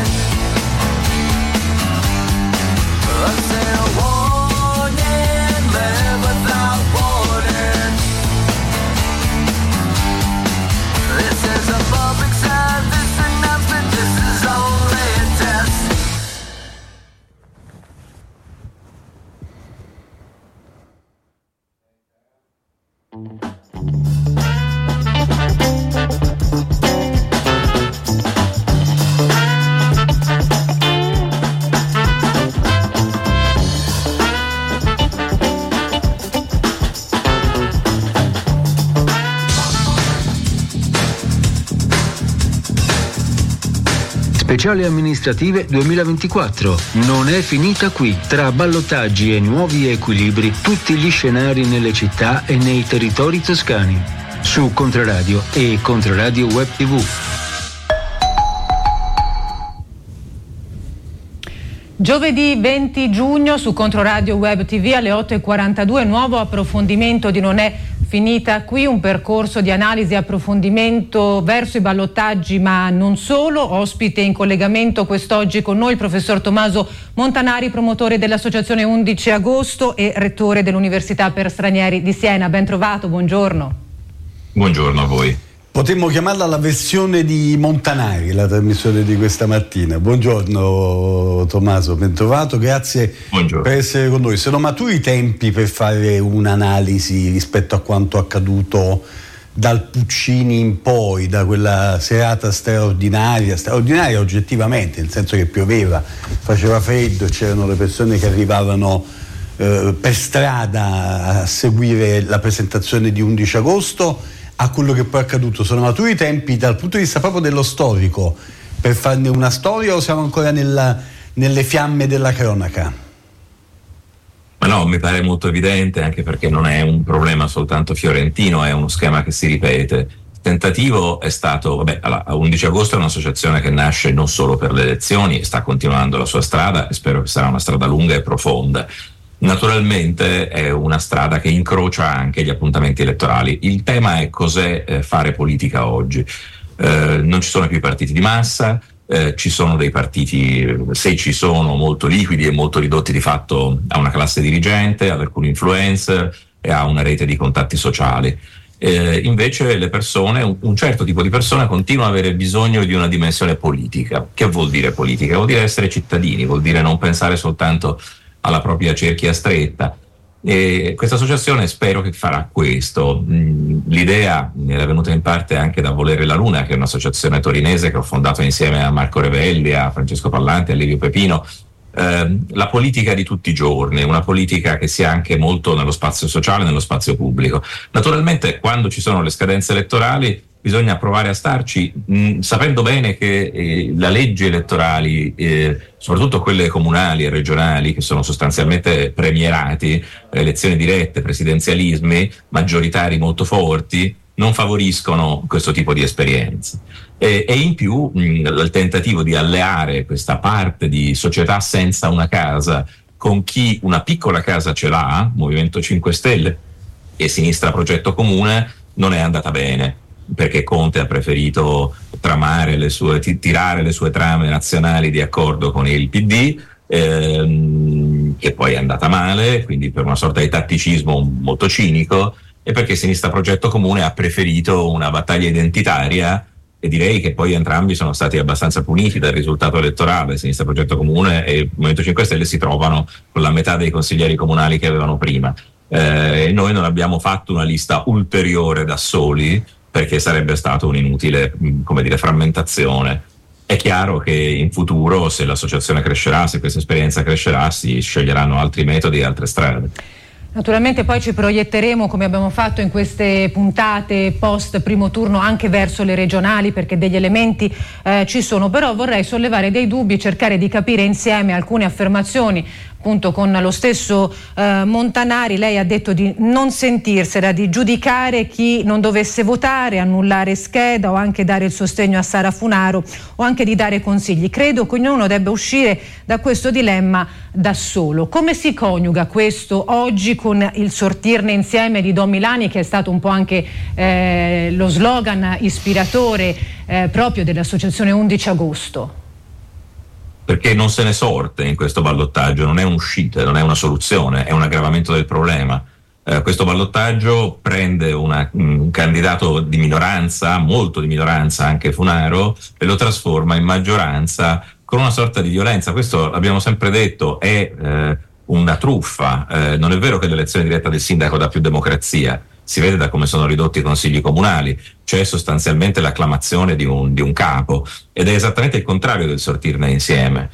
I say warning, live without warning. This is a public service announcement, this is only a test. Speciali amministrative 2024. Non è finita qui. Tra ballottaggi e nuovi equilibri, tutti gli scenari nelle città e nei territori toscani. Su Controradio e Controradio Web TV. Giovedì 20 giugno su Controradio Web TV alle 8:42, nuovo approfondimento di Non è finita qui, un percorso di analisi e approfondimento verso i ballottaggi, ma non solo. Ospite in collegamento quest'oggi con noi il professor Tommaso Montanari, promotore dell'Associazione 11 Agosto e rettore dell'Università per Stranieri di Siena. Ben trovato, buongiorno. Buongiorno a voi. Potremmo chiamarla la versione di Montanari, la trasmissione di questa mattina. Buongiorno Tommaso, ben trovato, grazie per essere con noi. Sono maturi i tempi per fare un'analisi rispetto a quanto accaduto dal Puccini in poi, da quella serata straordinaria oggettivamente, nel senso che pioveva, faceva freddo, c'erano le persone che arrivavano per strada a seguire la presentazione di 11 agosto, a quello che poi è accaduto. Sono maturi i tempi dal punto di vista proprio dello storico per farne una storia, o siamo ancora nelle fiamme della cronaca? Ma no, mi pare molto evidente, anche perché non è un problema soltanto fiorentino, è uno schema che si ripete tentativo è stato, 11 agosto è un'associazione che nasce non solo per le elezioni, sta continuando la sua strada e spero che sarà una strada lunga e profonda. Naturalmente è una strada che incrocia anche gli appuntamenti elettorali. Il tema è cos'è fare politica oggi. Non ci sono più i partiti di massa, ci sono dei partiti, se ci sono, molto liquidi e molto ridotti di fatto a una classe dirigente, ad alcuni influencer e a una rete di contatti sociali. Invece le persone, un certo tipo di persone continuano ad avere bisogno di una dimensione politica. Che vuol dire politica? Vuol dire essere cittadini, vuol dire non pensare soltanto alla propria cerchia stretta. E questa associazione spero che farà questo. L'idea era venuta in parte anche da Volere la Luna, che è un'associazione torinese che ho fondato insieme a Marco Revelli, a Francesco Pallanti, a Livio Pepino. La politica di tutti i giorni, una politica che sia anche molto nello spazio sociale, nello spazio pubblico. Naturalmente quando ci sono le scadenze elettorali bisogna provare a starci sapendo bene che le leggi elettorali, soprattutto quelle comunali e regionali, che sono sostanzialmente premierati, elezioni dirette, presidenzialismi maggioritari molto forti, non favoriscono questo tipo di esperienze. E in più il tentativo di alleare questa parte di società senza una casa con chi una piccola casa ce l'ha, Movimento 5 Stelle e Sinistra Progetto Comune, non è andata bene, perché Conte ha preferito tirare le sue trame nazionali di accordo con il PD, che poi è andata male, quindi per una sorta di tatticismo molto cinico, e perché Sinistra Progetto Comune ha preferito una battaglia identitaria, e direi che poi entrambi sono stati abbastanza puniti dal risultato elettorale. Sinistra Progetto Comune e il Movimento 5 Stelle si trovano con la metà dei consiglieri comunali che avevano prima, e noi non abbiamo fatto una lista ulteriore da soli perché sarebbe stato un'inutile, frammentazione. È chiaro che in futuro, se l'associazione crescerà, se questa esperienza crescerà, si sceglieranno altri metodi e altre strade. Naturalmente poi ci proietteremo, come abbiamo fatto in queste puntate post primo turno, anche verso le regionali, perché degli elementi ci sono, però vorrei sollevare dei dubbi, cercare di capire insieme alcune affermazioni. Appunto con lo stesso Montanari, lei ha detto di non sentirsela, di giudicare chi non dovesse votare, annullare scheda o anche dare il sostegno a Sara Funaro o anche di dare consigli. Credo che ognuno debba uscire da questo dilemma da solo. Come si coniuga questo oggi con il sortirne insieme di Don Milani, che è stato un po' anche lo slogan ispiratore proprio dell'associazione 11 agosto? Perché non se ne sorte in questo ballottaggio, non è un'uscita, non è una soluzione, è un aggravamento del problema. Questo ballottaggio prende un candidato di minoranza, molto di minoranza, anche Funaro, e lo trasforma in maggioranza con una sorta di violenza. Questo l'abbiamo sempre detto, è una truffa. Non è vero che l'elezione diretta del sindaco dà più democrazia. Si vede da come sono ridotti i consigli comunali, c'è sostanzialmente l'acclamazione di un capo, ed è esattamente il contrario del sortirne insieme.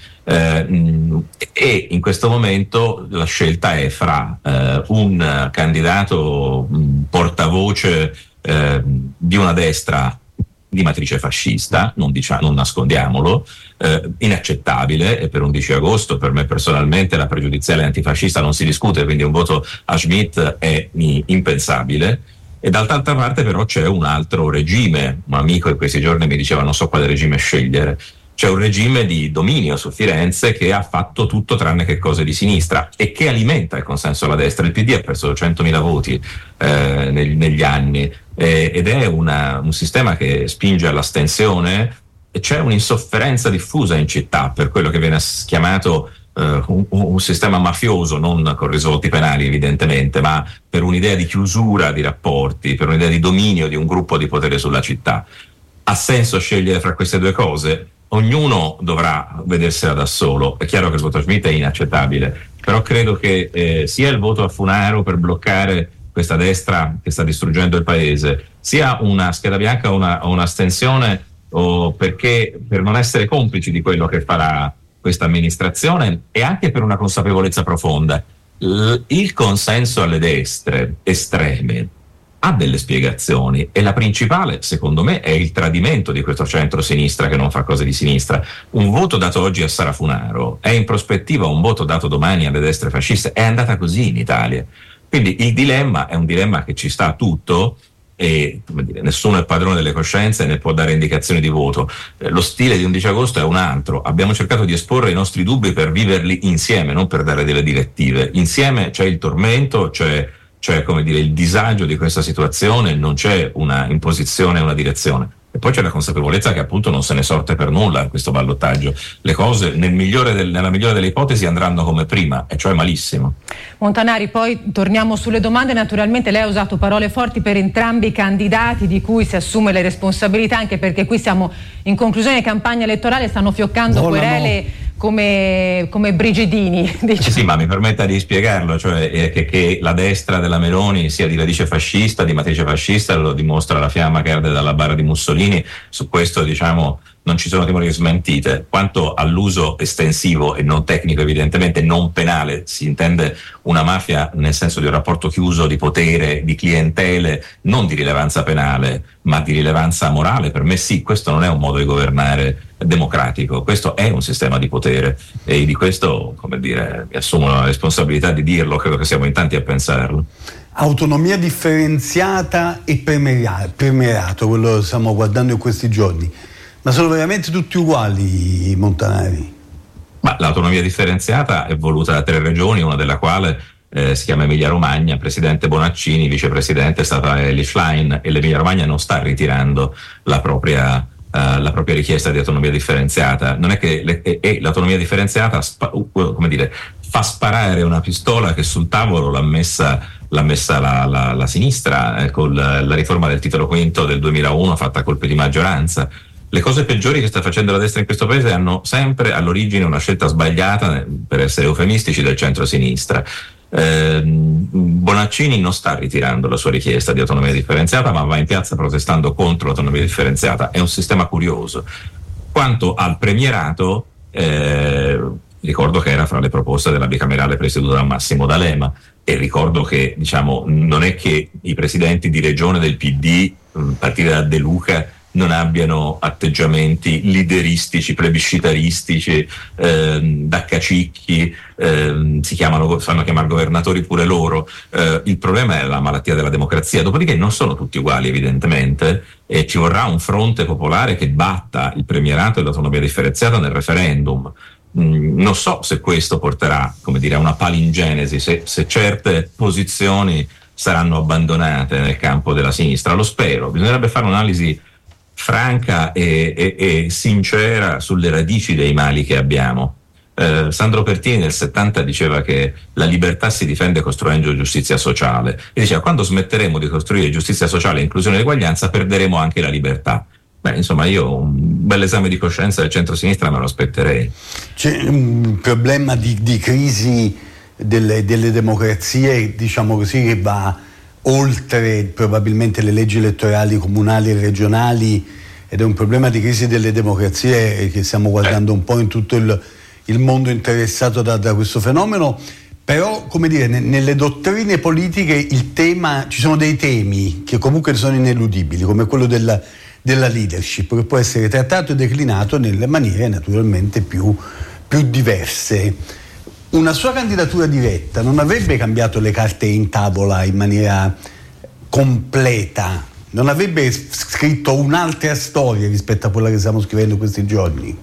E in questo momento la scelta è fra un candidato portavoce di una destra di matrice fascista, non nascondiamolo, inaccettabile, e per 11 agosto per me personalmente la pregiudiziale antifascista non si discute, quindi un voto a Schmidt è impensabile. E dall'altra parte però c'è un altro regime, un amico in questi giorni mi diceva non so quale regime scegliere, c'è un regime di dominio su Firenze che ha fatto tutto tranne che cose di sinistra e che alimenta il consenso alla destra. Il PD ha perso 100.000 voti negli anni, ed è un sistema che spinge all'astensione, e c'è un'insofferenza diffusa in città per quello che viene chiamato un sistema mafioso, non con risvolti penali evidentemente, ma per un'idea di chiusura di rapporti, per un'idea di dominio di un gruppo di potere sulla città. Ha senso scegliere fra queste due cose? Ognuno dovrà vedersela da solo. È chiaro che il voto a Schmidt è inaccettabile, però credo che sia il voto a Funaro per bloccare questa destra che sta distruggendo il paese, sia una scheda bianca o un'astensione, o perché per non essere complici di quello che farà questa amministrazione, e anche per una consapevolezza profonda. Il consenso alle destre estreme ha delle spiegazioni, e la principale, secondo me, è il tradimento di questo centro-sinistra che non fa cose di sinistra. Un voto dato oggi a Sara Funaro è in prospettiva un voto dato domani alle destre fasciste. È andata così in Italia. Quindi il dilemma è un dilemma che ci sta a tutto, e nessuno è padrone delle coscienze né può dare indicazioni di voto. Lo stile di 11 agosto è un altro. Abbiamo cercato di esporre i nostri dubbi per viverli insieme, non per dare delle direttive. Insieme c'è il tormento, c'è il disagio di questa situazione, non c'è una imposizione, una direzione. E poi c'è la consapevolezza che appunto non se ne sorte per nulla in questo ballottaggio. Le cose nella migliore delle ipotesi andranno come prima, e cioè malissimo. Montanari, poi torniamo sulle domande. Naturalmente lei ha usato parole forti per entrambi i candidati, di cui si assume le responsabilità, anche perché qui siamo in conclusione di campagna elettorale, stanno fioccando querele come brigidini. Diciamo. Sì, ma mi permetta di spiegarlo, cioè che la destra della Meloni sia di radice fascista, di matrice fascista, lo dimostra la fiamma che arde dalla bara di Mussolini. Su questo non ci sono timori di smentite. Quanto all'uso estensivo e non tecnico, evidentemente non penale, si intende una mafia nel senso di un rapporto chiuso di potere, di clientele, non di rilevanza penale ma di rilevanza morale. Per me sì, questo non è un modo di governare democratico, questo è un sistema di potere, e di questo, mi assumo la responsabilità di dirlo. Credo che siamo in tanti a pensarlo. Autonomia differenziata e premierato, quello che stiamo guardando in questi giorni, ma sono veramente tutti uguali, Montanari? Ma l'autonomia differenziata è voluta da 3 regioni, una della quale si chiama Emilia Romagna, presidente Bonaccini, vicepresidente è stata Elly Schlein, e l'Emilia Romagna non sta ritirando la propria richiesta di autonomia differenziata. Non è che l'autonomia differenziata fa sparare una pistola che sul tavolo l'ha messa la sinistra con la riforma del titolo quinto del 2001 fatta a colpi di maggioranza. Le cose peggiori che sta facendo la destra in questo paese hanno sempre all'origine una scelta sbagliata, per essere eufemistici, del centro-sinistra. Bonaccini non sta ritirando la sua richiesta di autonomia differenziata, ma va in piazza protestando contro l'autonomia differenziata. È un sistema curioso. Quanto al premierato, ricordo che era fra le proposte della bicamerale presieduta da Massimo D'Alema, e ricordo che non è che i presidenti di regione del PD, a partire da De Luca, non abbiano atteggiamenti lideristici, plebiscitaristici, da cacicchi, fanno chiamare governatori pure loro. Il problema è la malattia della democrazia. Dopodiché non sono tutti uguali, evidentemente, e ci vorrà un fronte popolare che batta il premierato e l'autonomia differenziata nel referendum. Non so se questo porterà, a una palingenesi, se certe posizioni saranno abbandonate nel campo della sinistra. Lo spero. Bisognerebbe fare un'analisi franca e sincera sulle radici dei mali che abbiamo. Sandro Pertini nel 70 diceva che la libertà si difende costruendo giustizia sociale, e diceva: quando smetteremo di costruire giustizia sociale, inclusione e eguaglianza, perderemo anche la libertà. Io un bel esame di coscienza del centro-sinistra me lo aspetterei. C'è un problema di crisi delle democrazie, che va oltre probabilmente le leggi elettorali comunali e regionali, ed è un problema di crisi delle democrazie che stiamo guardando un po' in tutto il mondo interessato da questo fenomeno. Però, nelle dottrine politiche ci sono dei temi che comunque sono ineludibili, come quello della leadership, che può essere trattato e declinato nelle maniere naturalmente più diverse. Una sua candidatura diretta non avrebbe cambiato le carte in tavola in maniera completa? Non avrebbe scritto un'altra storia rispetto a quella che stiamo scrivendo in questi giorni?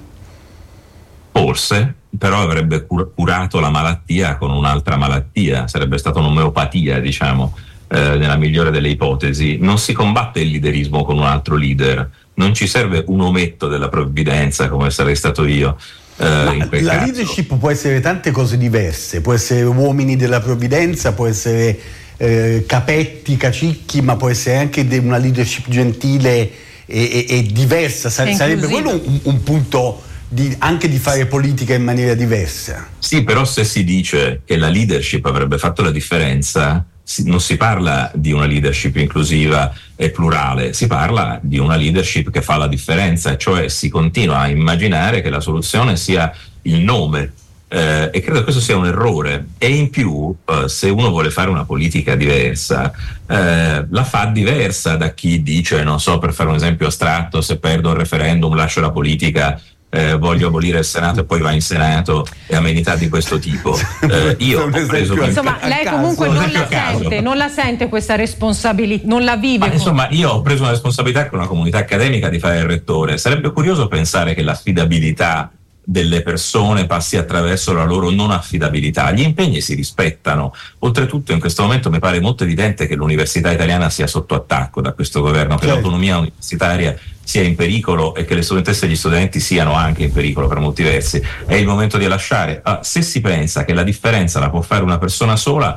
Forse, però avrebbe curato la malattia con un'altra malattia, sarebbe stata un'omeopatia, nella migliore delle ipotesi. Non si combatte il leaderismo con un altro leader, non ci serve un ometto della provvidenza come sarei stato io. La leadership può essere tante cose diverse, può essere uomini della provvidenza, può essere capetti, cacicchi, ma può essere anche una leadership gentile e diversa. Sarebbe quello un punto anche di fare politica in maniera diversa. Sì, però se si dice che la leadership avrebbe fatto la differenza, non si parla di una leadership inclusiva e plurale, si parla di una leadership che fa la differenza, cioè si continua a immaginare che la soluzione sia il nome, e credo che questo sia un errore. E in più, se uno vuole fare una politica diversa, la fa diversa da chi dice, non so, per fare un esempio astratto, se perdo il referendum lascio la politica voglio abolire il Senato e poi va in Senato e amenità di questo tipo. Io ho preso insomma, lei comunque non la sente questa responsabilità, non la vive. Ma insomma, io ho preso una responsabilità con una comunità accademica di fare il rettore. Sarebbe curioso pensare che l'affidabilità delle persone passi attraverso la loro non affidabilità. Gli impegni si rispettano. Oltretutto in questo momento mi pare molto evidente che l'università italiana sia sotto attacco da questo governo, che l'autonomia universitaria sia in pericolo e che le studentesse e gli studenti siano anche in pericolo per molti versi. È il momento di lasciare. Se si pensa che la differenza la può fare una persona sola,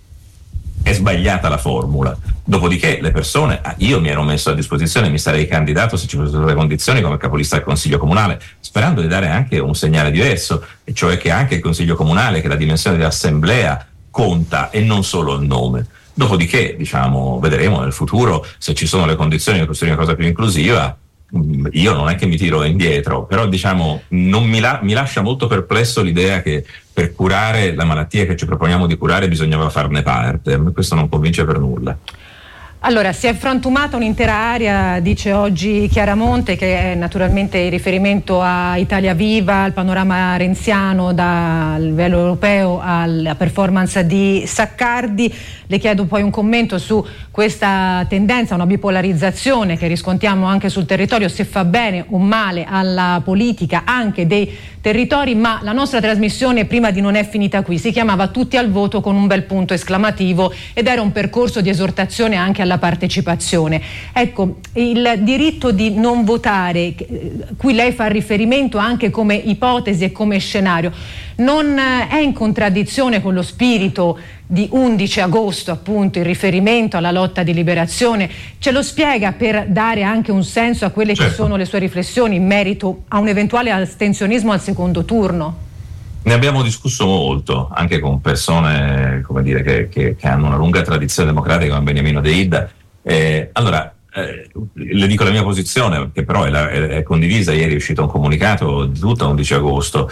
è sbagliata la formula. Dopodiché le persone, io mi ero messo a disposizione, mi sarei candidato se ci fossero le condizioni come capolista del Consiglio Comunale, sperando di dare anche un segnale diverso, e cioè che anche il Consiglio Comunale, che la dimensione dell'assemblea conta e non solo il nome. Dopodiché, vedremo nel futuro se ci sono le condizioni di costruire una cosa più inclusiva. Io non è che mi tiro indietro, però non mi lascia molto perplesso l'idea che per curare la malattia che ci proponiamo di curare bisognava farne parte. Questo non convince per nulla. Allora, si è frantumata un'intera area, dice oggi Chiaramonte, che è naturalmente il riferimento a Italia Viva, al panorama renziano dal livello europeo alla performance di Saccardi. Le chiedo poi un commento su questa tendenza, una bipolarizzazione che riscontriamo anche sul territorio, se fa bene o male alla politica anche dei territori, ma la nostra trasmissione prima di Non è finita qui si chiamava Tutti al voto con un bel punto esclamativo ed era un percorso di esortazione anche alla partecipazione. Ecco, il diritto di non votare, cui lei fa riferimento anche come ipotesi e come scenario, non è in contraddizione con lo spirito di 11 agosto, appunto, il riferimento alla lotta di liberazione? Ce lo spiega per dare anche un senso a quelle che sono le sue riflessioni in merito a un eventuale astensionismo al secondo turno? Ne abbiamo discusso molto, anche con persone, come dire, che hanno una lunga tradizione democratica, come Beniamino De Ida. Le dico la mia posizione, che però è condivisa. Ieri è uscito un comunicato di tutta 11 agosto.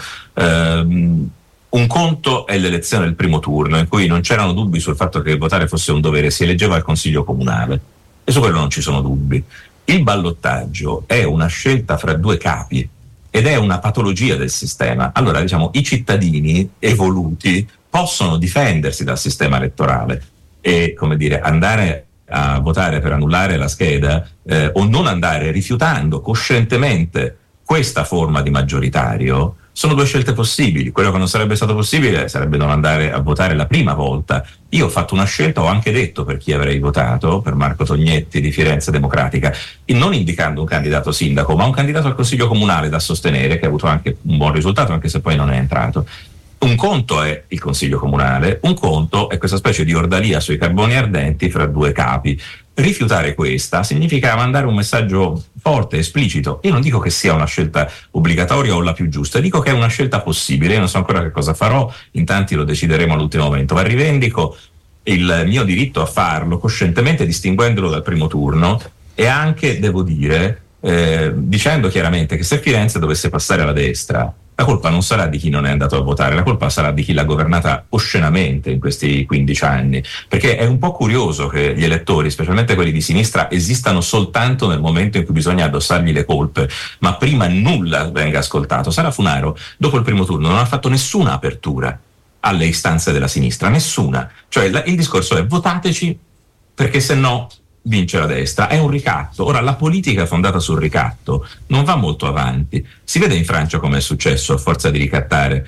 Un conto è l'elezione del primo turno, in cui non c'erano dubbi sul fatto che votare fosse un dovere, si eleggeva al Consiglio Comunale, e su quello non ci sono dubbi. Il ballottaggio è una scelta fra due capi ed è una patologia del sistema. Allora, i cittadini evoluti possono difendersi dal sistema elettorale e, come dire, andare a votare per annullare la scheda o non andare, rifiutando coscientemente questa forma di maggioritario. Sono due scelte possibili. Quello che non sarebbe stato possibile sarebbe non andare a votare la prima volta. Io ho fatto una scelta, ho anche detto per chi avrei votato, per Marco Tognetti di Firenze Democratica, non indicando un candidato sindaco, ma un candidato al Consiglio Comunale da sostenere, che ha avuto anche un buon risultato, anche se poi non è entrato. Un conto è il Consiglio Comunale, un conto è questa specie di ordalia sui carboni ardenti fra due capi. Rifiutare questa significa mandare un messaggio forte, esplicito. Io non dico che sia una scelta obbligatoria o la più giusta, dico che è una scelta possibile. Io non so ancora che cosa farò, in tanti lo decideremo all'ultimo momento, ma rivendico il mio diritto a farlo coscientemente, distinguendolo dal primo turno, e anche, devo dire, dicendo chiaramente che se Firenze dovesse passare alla destra, la colpa non sarà di chi non è andato a votare, la colpa sarà di chi l'ha governata oscenamente in questi 15 anni, perché è un po' curioso che gli elettori, specialmente quelli di sinistra, esistano soltanto nel momento in cui bisogna addossargli le colpe, ma prima nulla venga ascoltato. Sara Funaro, dopo il primo turno, non ha fatto nessuna apertura alle istanze della sinistra, nessuna. Cioè il discorso è: votateci, perché se no vince la destra. È un ricatto. Ora, la politica fondata sul ricatto non va molto avanti. Si vede in Francia come è successo a forza di ricattare.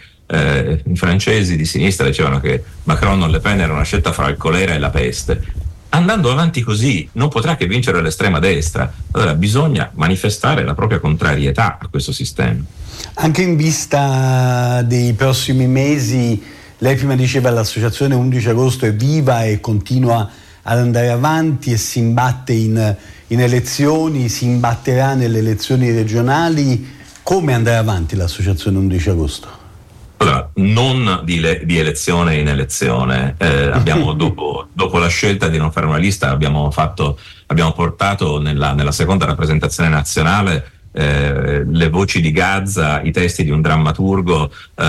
I francesi di sinistra dicevano che Macron o Le Pen era una scelta fra il colera e la peste. Andando avanti così non potrà che vincere l'estrema destra. Allora bisogna manifestare la propria contrarietà a questo sistema. Anche in vista dei prossimi mesi, lei prima diceva l'associazione 11 agosto è viva e continua ad andare avanti e si imbatte in elezioni, si imbatterà nelle elezioni regionali. Come andrà avanti l'associazione 11 agosto? Allora, non di elezione in elezione. Abbiamo dopo la scelta di non fare una lista abbiamo portato nella seconda rappresentazione nazionale le voci di Gaza, i testi di un drammaturgo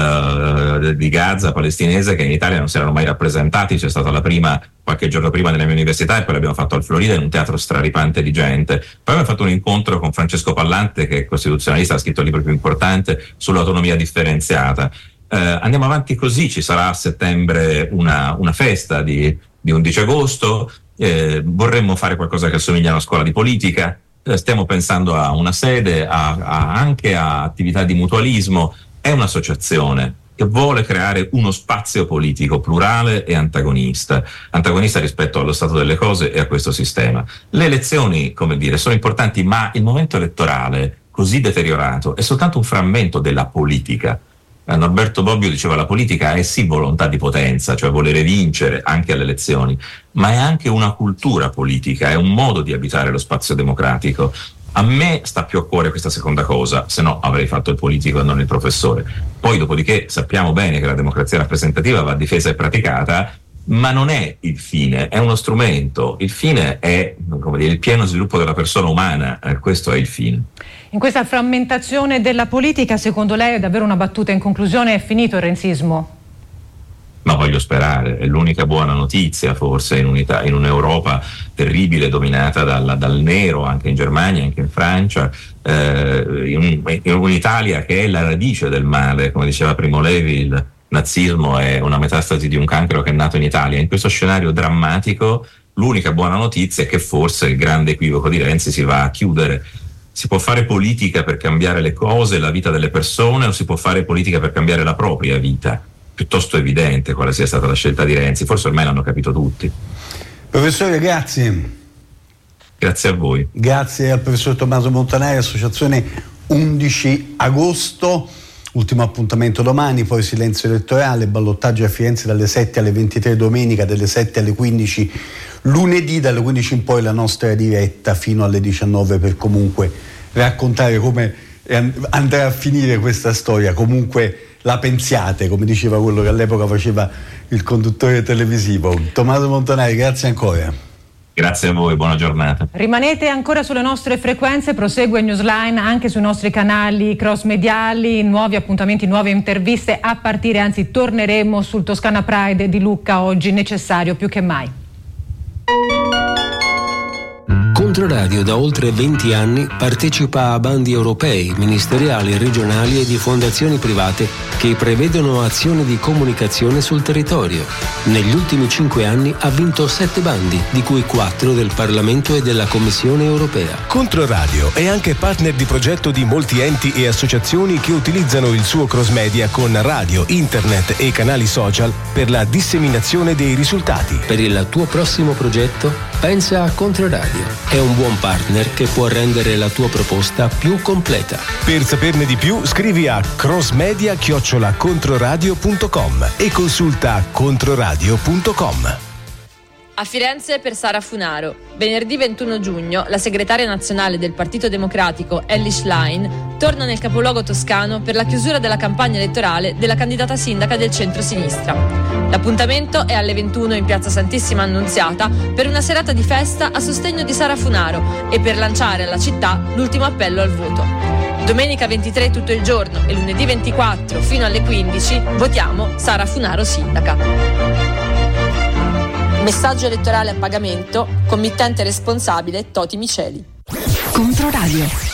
di Gaza palestinese che in Italia non si erano mai rappresentati. C'è stata la prima qualche giorno prima nella mia università e poi l'abbiamo fatto al Florida in un teatro straripante di gente. Poi abbiamo fatto un incontro con Francesco Pallante, che è costituzionalista, ha scritto il libro più importante sull'autonomia differenziata. Andiamo avanti così, ci sarà a settembre una festa di 11 agosto, vorremmo fare qualcosa che assomiglia a una scuola di politica, stiamo pensando a una sede, anche a attività di mutualismo. È un'associazione che vuole creare uno spazio politico plurale e antagonista rispetto allo stato delle cose e a questo sistema. Le elezioni, come dire, sono importanti, ma il momento elettorale così deteriorato è soltanto un frammento della politica. Norberto Bobbio diceva: la politica è sì volontà di potenza, cioè volere vincere anche alle elezioni, ma è anche una cultura politica, è un modo di abitare lo spazio democratico. A me sta più a cuore questa seconda cosa, se no avrei fatto il politico e non il professore. Poi dopodiché sappiamo bene che la democrazia rappresentativa va difesa e praticata, ma non è il fine, è uno strumento. Il fine è, come dire, il pieno sviluppo della persona umana, questo è il fine. In questa frammentazione della politica, secondo lei, è davvero una battuta in conclusione, è finito il renzismo? Ma voglio sperare, è l'unica buona notizia forse in un'Europa terribile, dominata dal nero, anche in Germania, anche in Francia, in un'Italia che è la radice del male, come diceva Primo Levi. Il nazismo è una metastasi di un cancro che è nato in Italia. In questo scenario drammatico l'unica buona notizia è che forse il grande equivoco di Renzi si va a chiudere. Si può fare politica per cambiare le cose, la vita delle persone, o si può fare politica per cambiare la propria vita? Piuttosto evidente quale sia stata la scelta di Renzi, forse ormai l'hanno capito tutti. Professore, grazie. Grazie a voi. Grazie al professor Tommaso Montanari, associazione 11 agosto. Ultimo appuntamento domani, poi silenzio elettorale, ballottaggio a Firenze dalle 7 alle 23 domenica, dalle 7 alle 15 lunedì, dalle 15 in poi la nostra diretta fino alle 19 per comunque raccontare come andrà a finire questa storia. Comunque la pensiate, come diceva quello che all'epoca faceva il conduttore televisivo. Tommaso Montanari, grazie ancora. Grazie a voi, buona giornata. Rimanete ancora sulle nostre frequenze, prosegue Newsline anche sui nostri canali cross mediali, nuovi appuntamenti, nuove interviste a partire, anzi torneremo sul Toscana Pride di Lucca oggi, necessario più che mai. Controradio da oltre 20 anni partecipa a bandi europei, ministeriali, regionali e di fondazioni private che prevedono azioni di comunicazione sul territorio. Negli ultimi 5 anni ha vinto 7 bandi, di cui 4 del Parlamento e della Commissione europea. Controradio è anche partner di progetto di molti enti e associazioni che utilizzano il suo cross media con radio, internet e canali social per la disseminazione dei risultati. Per il tuo prossimo progetto, pensa a Controradio. È un buon partner che può rendere la tua proposta più completa. Per saperne di più, scrivi a crossmedia@controradio.com e consulta controradio.com. A Firenze per Sara Funaro. Venerdì 21 giugno la segretaria nazionale del Partito Democratico Elly Schlein torna nel capoluogo toscano per la chiusura della campagna elettorale della candidata sindaca del centro-sinistra. L'appuntamento è alle 21 in piazza Santissima Annunziata per una serata di festa a sostegno di Sara Funaro e per lanciare alla città l'ultimo appello al voto. Domenica 23 tutto il giorno e lunedì 24 fino alle 15 votiamo Sara Funaro sindaca. Messaggio elettorale a pagamento, committente responsabile Toti Miceli. Controradio.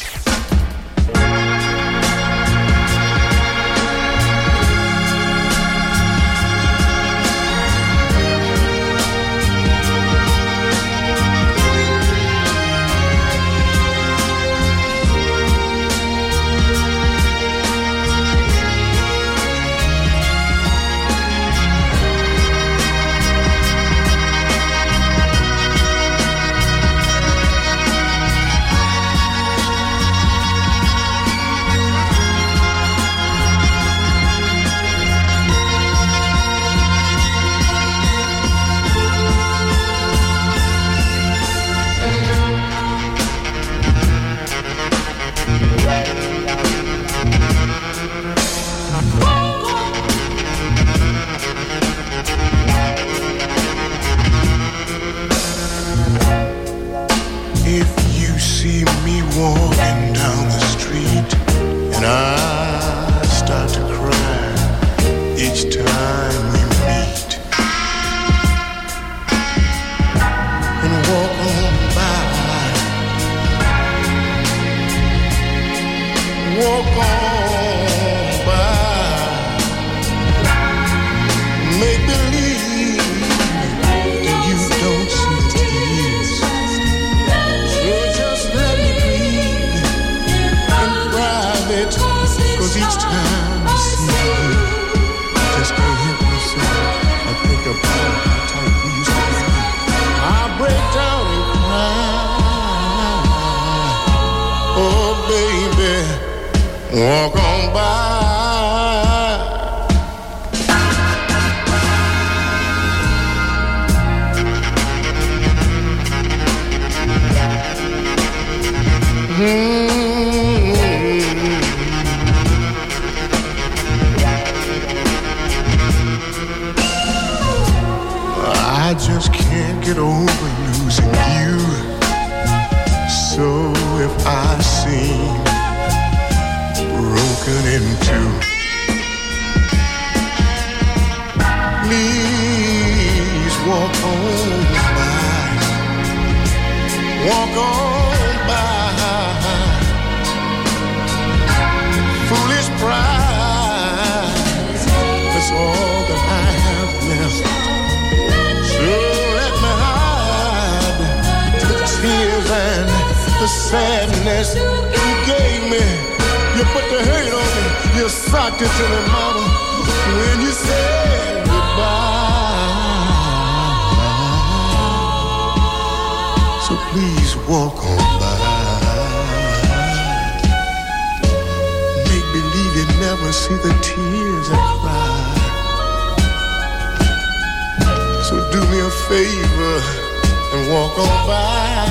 please walk on by. Walk on by. Foolish pride, that's all that I have left. So let me hide the tears and the sadness you gave me. You put the hurt on me, you socked it to me, mama, when you said goodbye. So please walk on by. Make believe you never see the tears I cry. So do me a favor and walk on by.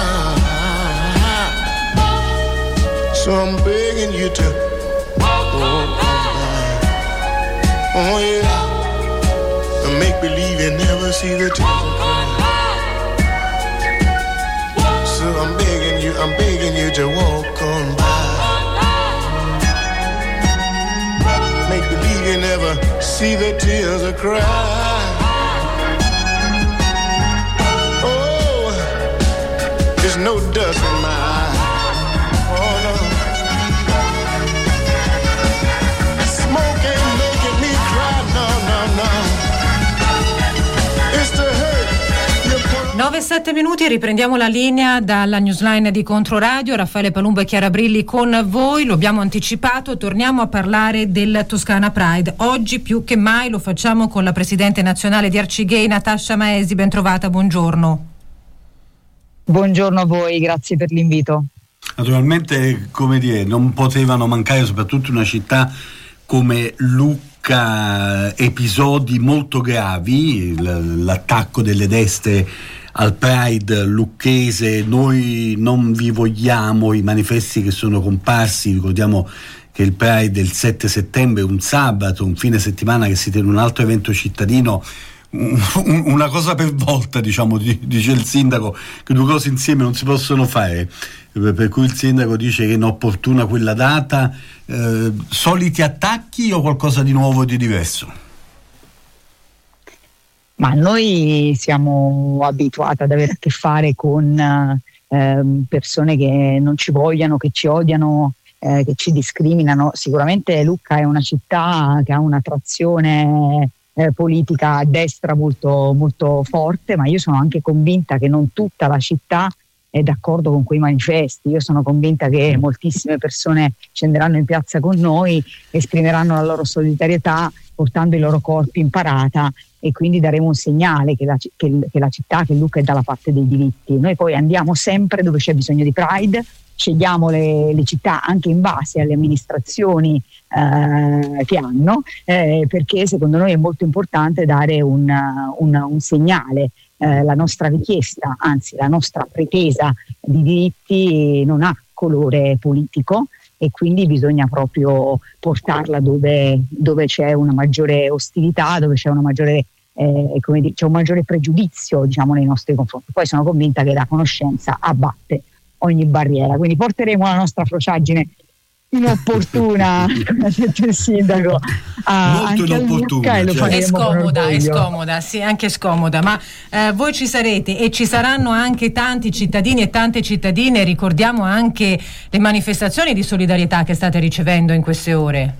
So I'm begging you to walk on by. Oh yeah, and make believe you never see the tears I cry. So I'm begging you to walk on by. Make believe you never see the tears I cry. Oh, there's no dust in my eye. Oh no. Smoke ain't making me cry, no, no, no. It's the hurt. 9-7 minuti, riprendiamo la linea dalla newsline di Controradio. Raffaele Palumbo e Chiara Brilli con voi, lo abbiamo anticipato, torniamo a parlare del Toscana Pride. Oggi più che mai lo facciamo con la presidente nazionale di Arcigay, Natascia Maesi. Ben trovata, buongiorno. Buongiorno a voi, grazie per l'invito. Naturalmente, come dire, non potevano mancare, soprattutto in una città come Lucca, episodi molto gravi, l'attacco delle destre al Pride lucchese. Noi non vi vogliamo, i manifesti che sono comparsi, ricordiamo che il Pride è il 7 settembre, un sabato, un fine settimana che si tiene un altro evento cittadino, una cosa per volta, diciamo, dice il sindaco, che due cose insieme non si possono fare, per cui il sindaco dice che è inopportuna quella data. Soliti attacchi o qualcosa di nuovo e di diverso? Ma noi siamo abituati ad avere a che fare con persone che non ci vogliano, che ci odiano, che ci discriminano. Sicuramente Lucca è una città che ha un'attrazione politica a destra molto, molto forte, ma io sono anche convinta che non tutta la città è d'accordo con quei manifesti. Io sono convinta che moltissime persone scenderanno in piazza con noi, esprimeranno la loro solidarietà portando i loro corpi in parata, e quindi daremo un segnale che la città, che Lucca è dalla parte dei diritti. Noi poi andiamo sempre dove c'è bisogno di Pride, scegliamo le città anche in base alle amministrazioni che hanno, perché secondo noi è molto importante dare un segnale. La nostra richiesta, anzi la nostra pretesa di diritti non ha colore politico, e quindi bisogna proprio portarla dove c'è una maggiore ostilità, dove c'è una maggiore c'è un maggiore pregiudizio, diciamo, nei nostri confronti. Poi sono convinta che la conoscenza abbatte ogni barriera, quindi porteremo la nostra frociaggine inopportuna, come ha detto il sindaco, molto inopportuna, e lo faremo. È scomoda, sì, anche scomoda, ma voi ci sarete e ci saranno anche tanti cittadini e tante cittadine. Ricordiamo anche le manifestazioni di solidarietà che state ricevendo in queste ore.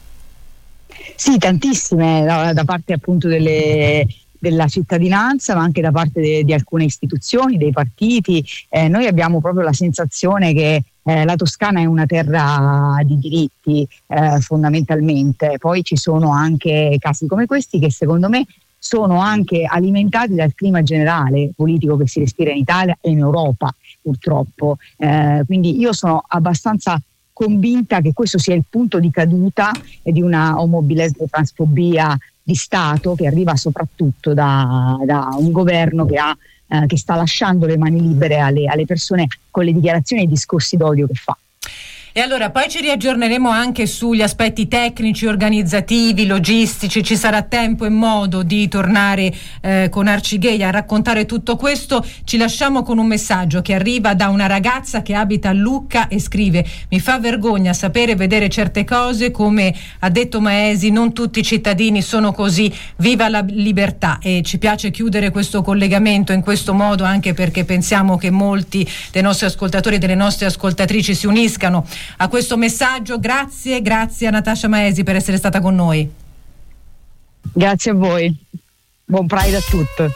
Sì, tantissime, da parte appunto della cittadinanza, ma anche da parte di alcune istituzioni, dei partiti. Noi abbiamo proprio la sensazione che la Toscana è una terra di diritti, fondamentalmente. Poi ci sono anche casi come questi che secondo me sono anche alimentati dal clima generale politico che si respira in Italia e in Europa, purtroppo. Quindi io sono abbastanza convinta che questo sia il punto di caduta di una homobilesbo transfobia di Stato, che arriva soprattutto da un governo che sta lasciando le mani libere alle persone con le dichiarazioni e i discorsi d'odio che fa. E allora poi ci riaggiorneremo anche sugli aspetti tecnici, organizzativi, logistici. Ci sarà tempo e modo di tornare con Arcigay a raccontare tutto questo. Ci lasciamo con un messaggio che arriva da una ragazza che abita a Lucca e scrive: mi fa vergogna sapere e vedere certe cose, come ha detto Maesi, non tutti i cittadini sono così, viva la libertà. E ci piace chiudere questo collegamento in questo modo, anche perché pensiamo che molti dei nostri ascoltatori e delle nostre ascoltatrici si uniscano a questo messaggio. Grazie a Natascia Maesi per essere stata con noi. Grazie a voi, buon Pride a tutti.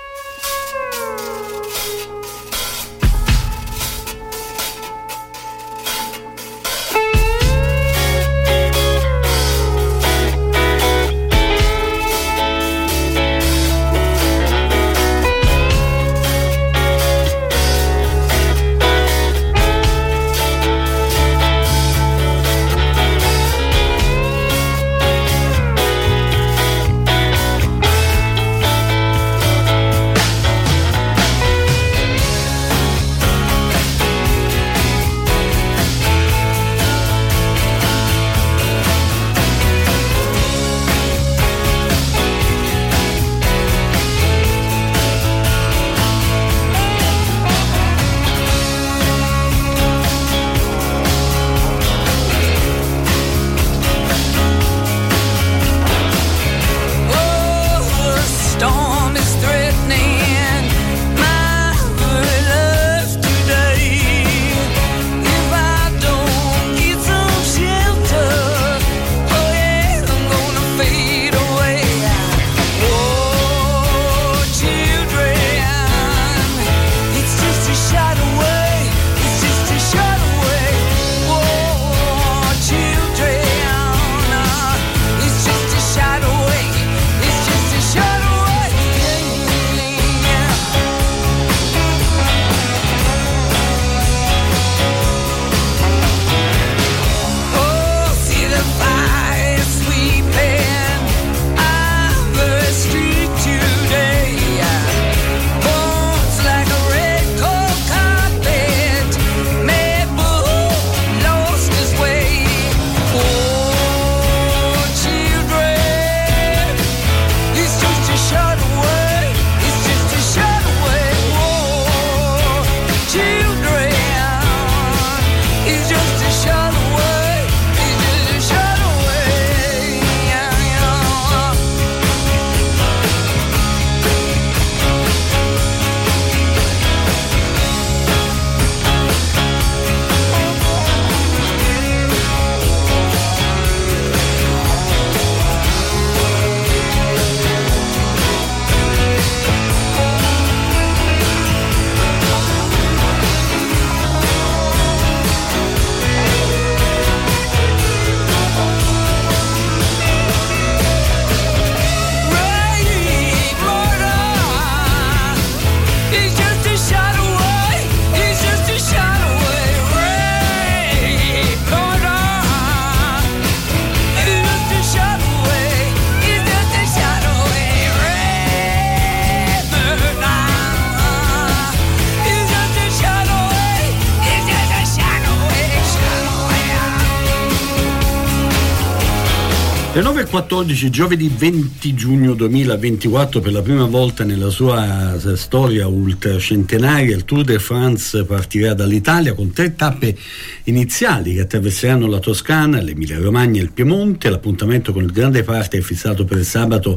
Le 9.14, giovedì 20 giugno 2024, per la prima volta nella sua storia ultracentenaria il Tour de France partirà dall'Italia con 3 tappe iniziali che attraverseranno la Toscana, l'Emilia Romagna e il Piemonte. L'appuntamento con il grande parte è fissato per il sabato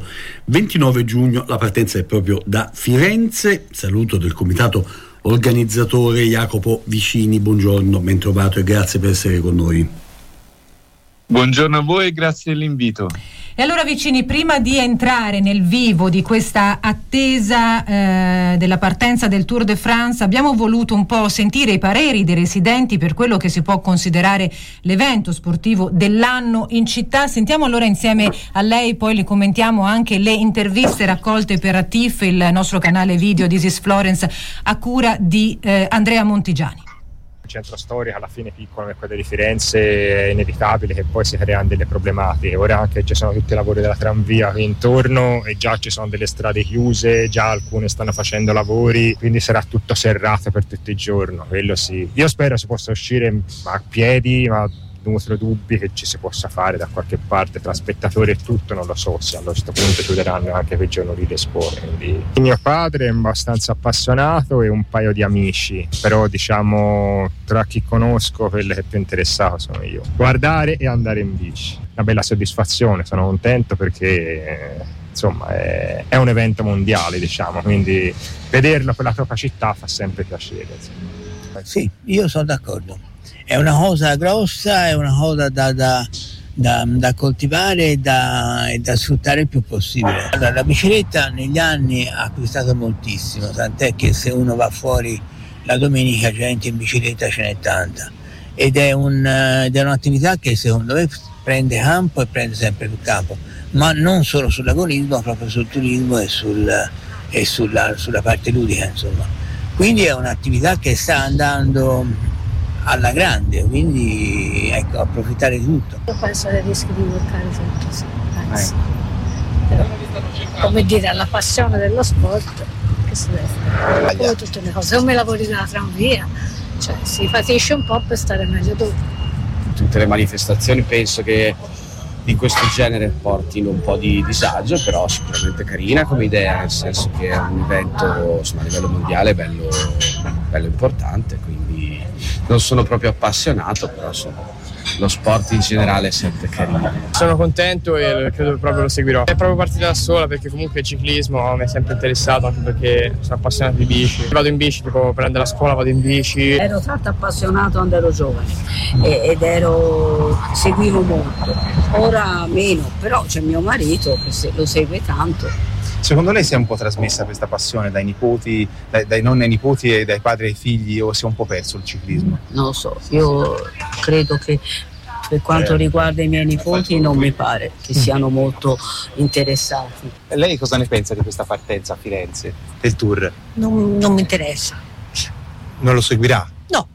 29 giugno, la partenza è proprio da Firenze. Saluto del comitato organizzatore Jacopo Vicini, buongiorno, ben trovato e grazie per essere con noi. Buongiorno a voi e grazie dell'invito. E allora Vicini, prima di entrare nel vivo di questa attesa della partenza del Tour de France, abbiamo voluto un po' sentire i pareri dei residenti per quello che si può considerare l'evento sportivo dell'anno in città. Sentiamo allora insieme a lei, poi le commentiamo anche le interviste raccolte per ATIF, il nostro canale video This is Florence, a cura di Andrea Montigiani. centro storico alla fine piccolo come quello di Firenze è inevitabile che poi si creano delle problematiche. Ora anche ci sono tutti i lavori della tranvia qui intorno e già ci sono delle strade chiuse, già alcune stanno facendo lavori, quindi sarà tutto serrato per tutto il giorno, quello sì. Io spero si possa uscire a piedi, ma nutro dubbi che ci si possa fare da qualche parte tra spettatori e tutto, non lo so se a questo punto chiuderanno anche quel giorno lì d'Espore. Quindi mio padre è abbastanza appassionato e un paio di amici, però diciamo tra chi conosco quello che è più interessato sono io. Guardare e andare in bici, una bella soddisfazione, sono contento perché insomma è un evento mondiale, diciamo, quindi vederlo per la propria città fa sempre piacere, insomma. Sì, io sono d'accordo. È una cosa grossa, è una cosa da coltivare e da sfruttare il più possibile. Allora, la bicicletta negli anni ha acquistato moltissimo, tant'è che se uno va fuori la domenica gente in bicicletta ce n'è tanta. Ed è un'attività che secondo me prende campo e prende sempre più campo, ma non solo sull'agonismo, ma proprio sul turismo e sulla parte ludica, insomma. Quindi è un'attività che sta andando alla grande, quindi ecco, approfittare di tutto. Io penso che rischi di bloccare tutto, sì, penso. Però, come dire, alla passione dello sport che si deve fare, come tutte le cose, come lavori nella tranvia, cioè si fatisce un po' per stare meglio dopo. Tutte le manifestazioni penso che di questo genere portino un po' di disagio, però sicuramente carina come idea, nel senso che è un evento insomma, a livello mondiale bello importante, quindi non sono proprio appassionato, però lo sport in generale è sempre carino. Sono contento e credo proprio lo seguirò. È proprio partita da sola perché comunque il ciclismo mi è sempre interessato, anche perché sono appassionato di bici. Vado in bici, tipo per andare a scuola vado in bici. Ero tanto appassionato quando ero giovane ed seguivo molto. Ora meno, però c'è mio marito che lo segue tanto. Secondo lei si è un po' trasmessa questa passione dai nipoti, dai nonni ai nipoti e dai padri ai figli, o si è un po' perso il ciclismo? Non lo so, io credo che per quanto riguarda i miei nipoti non mi pare che siano molto interessati. Lei cosa ne pensa di questa partenza a Firenze, del tour? Non mi interessa. Non lo seguirà? No.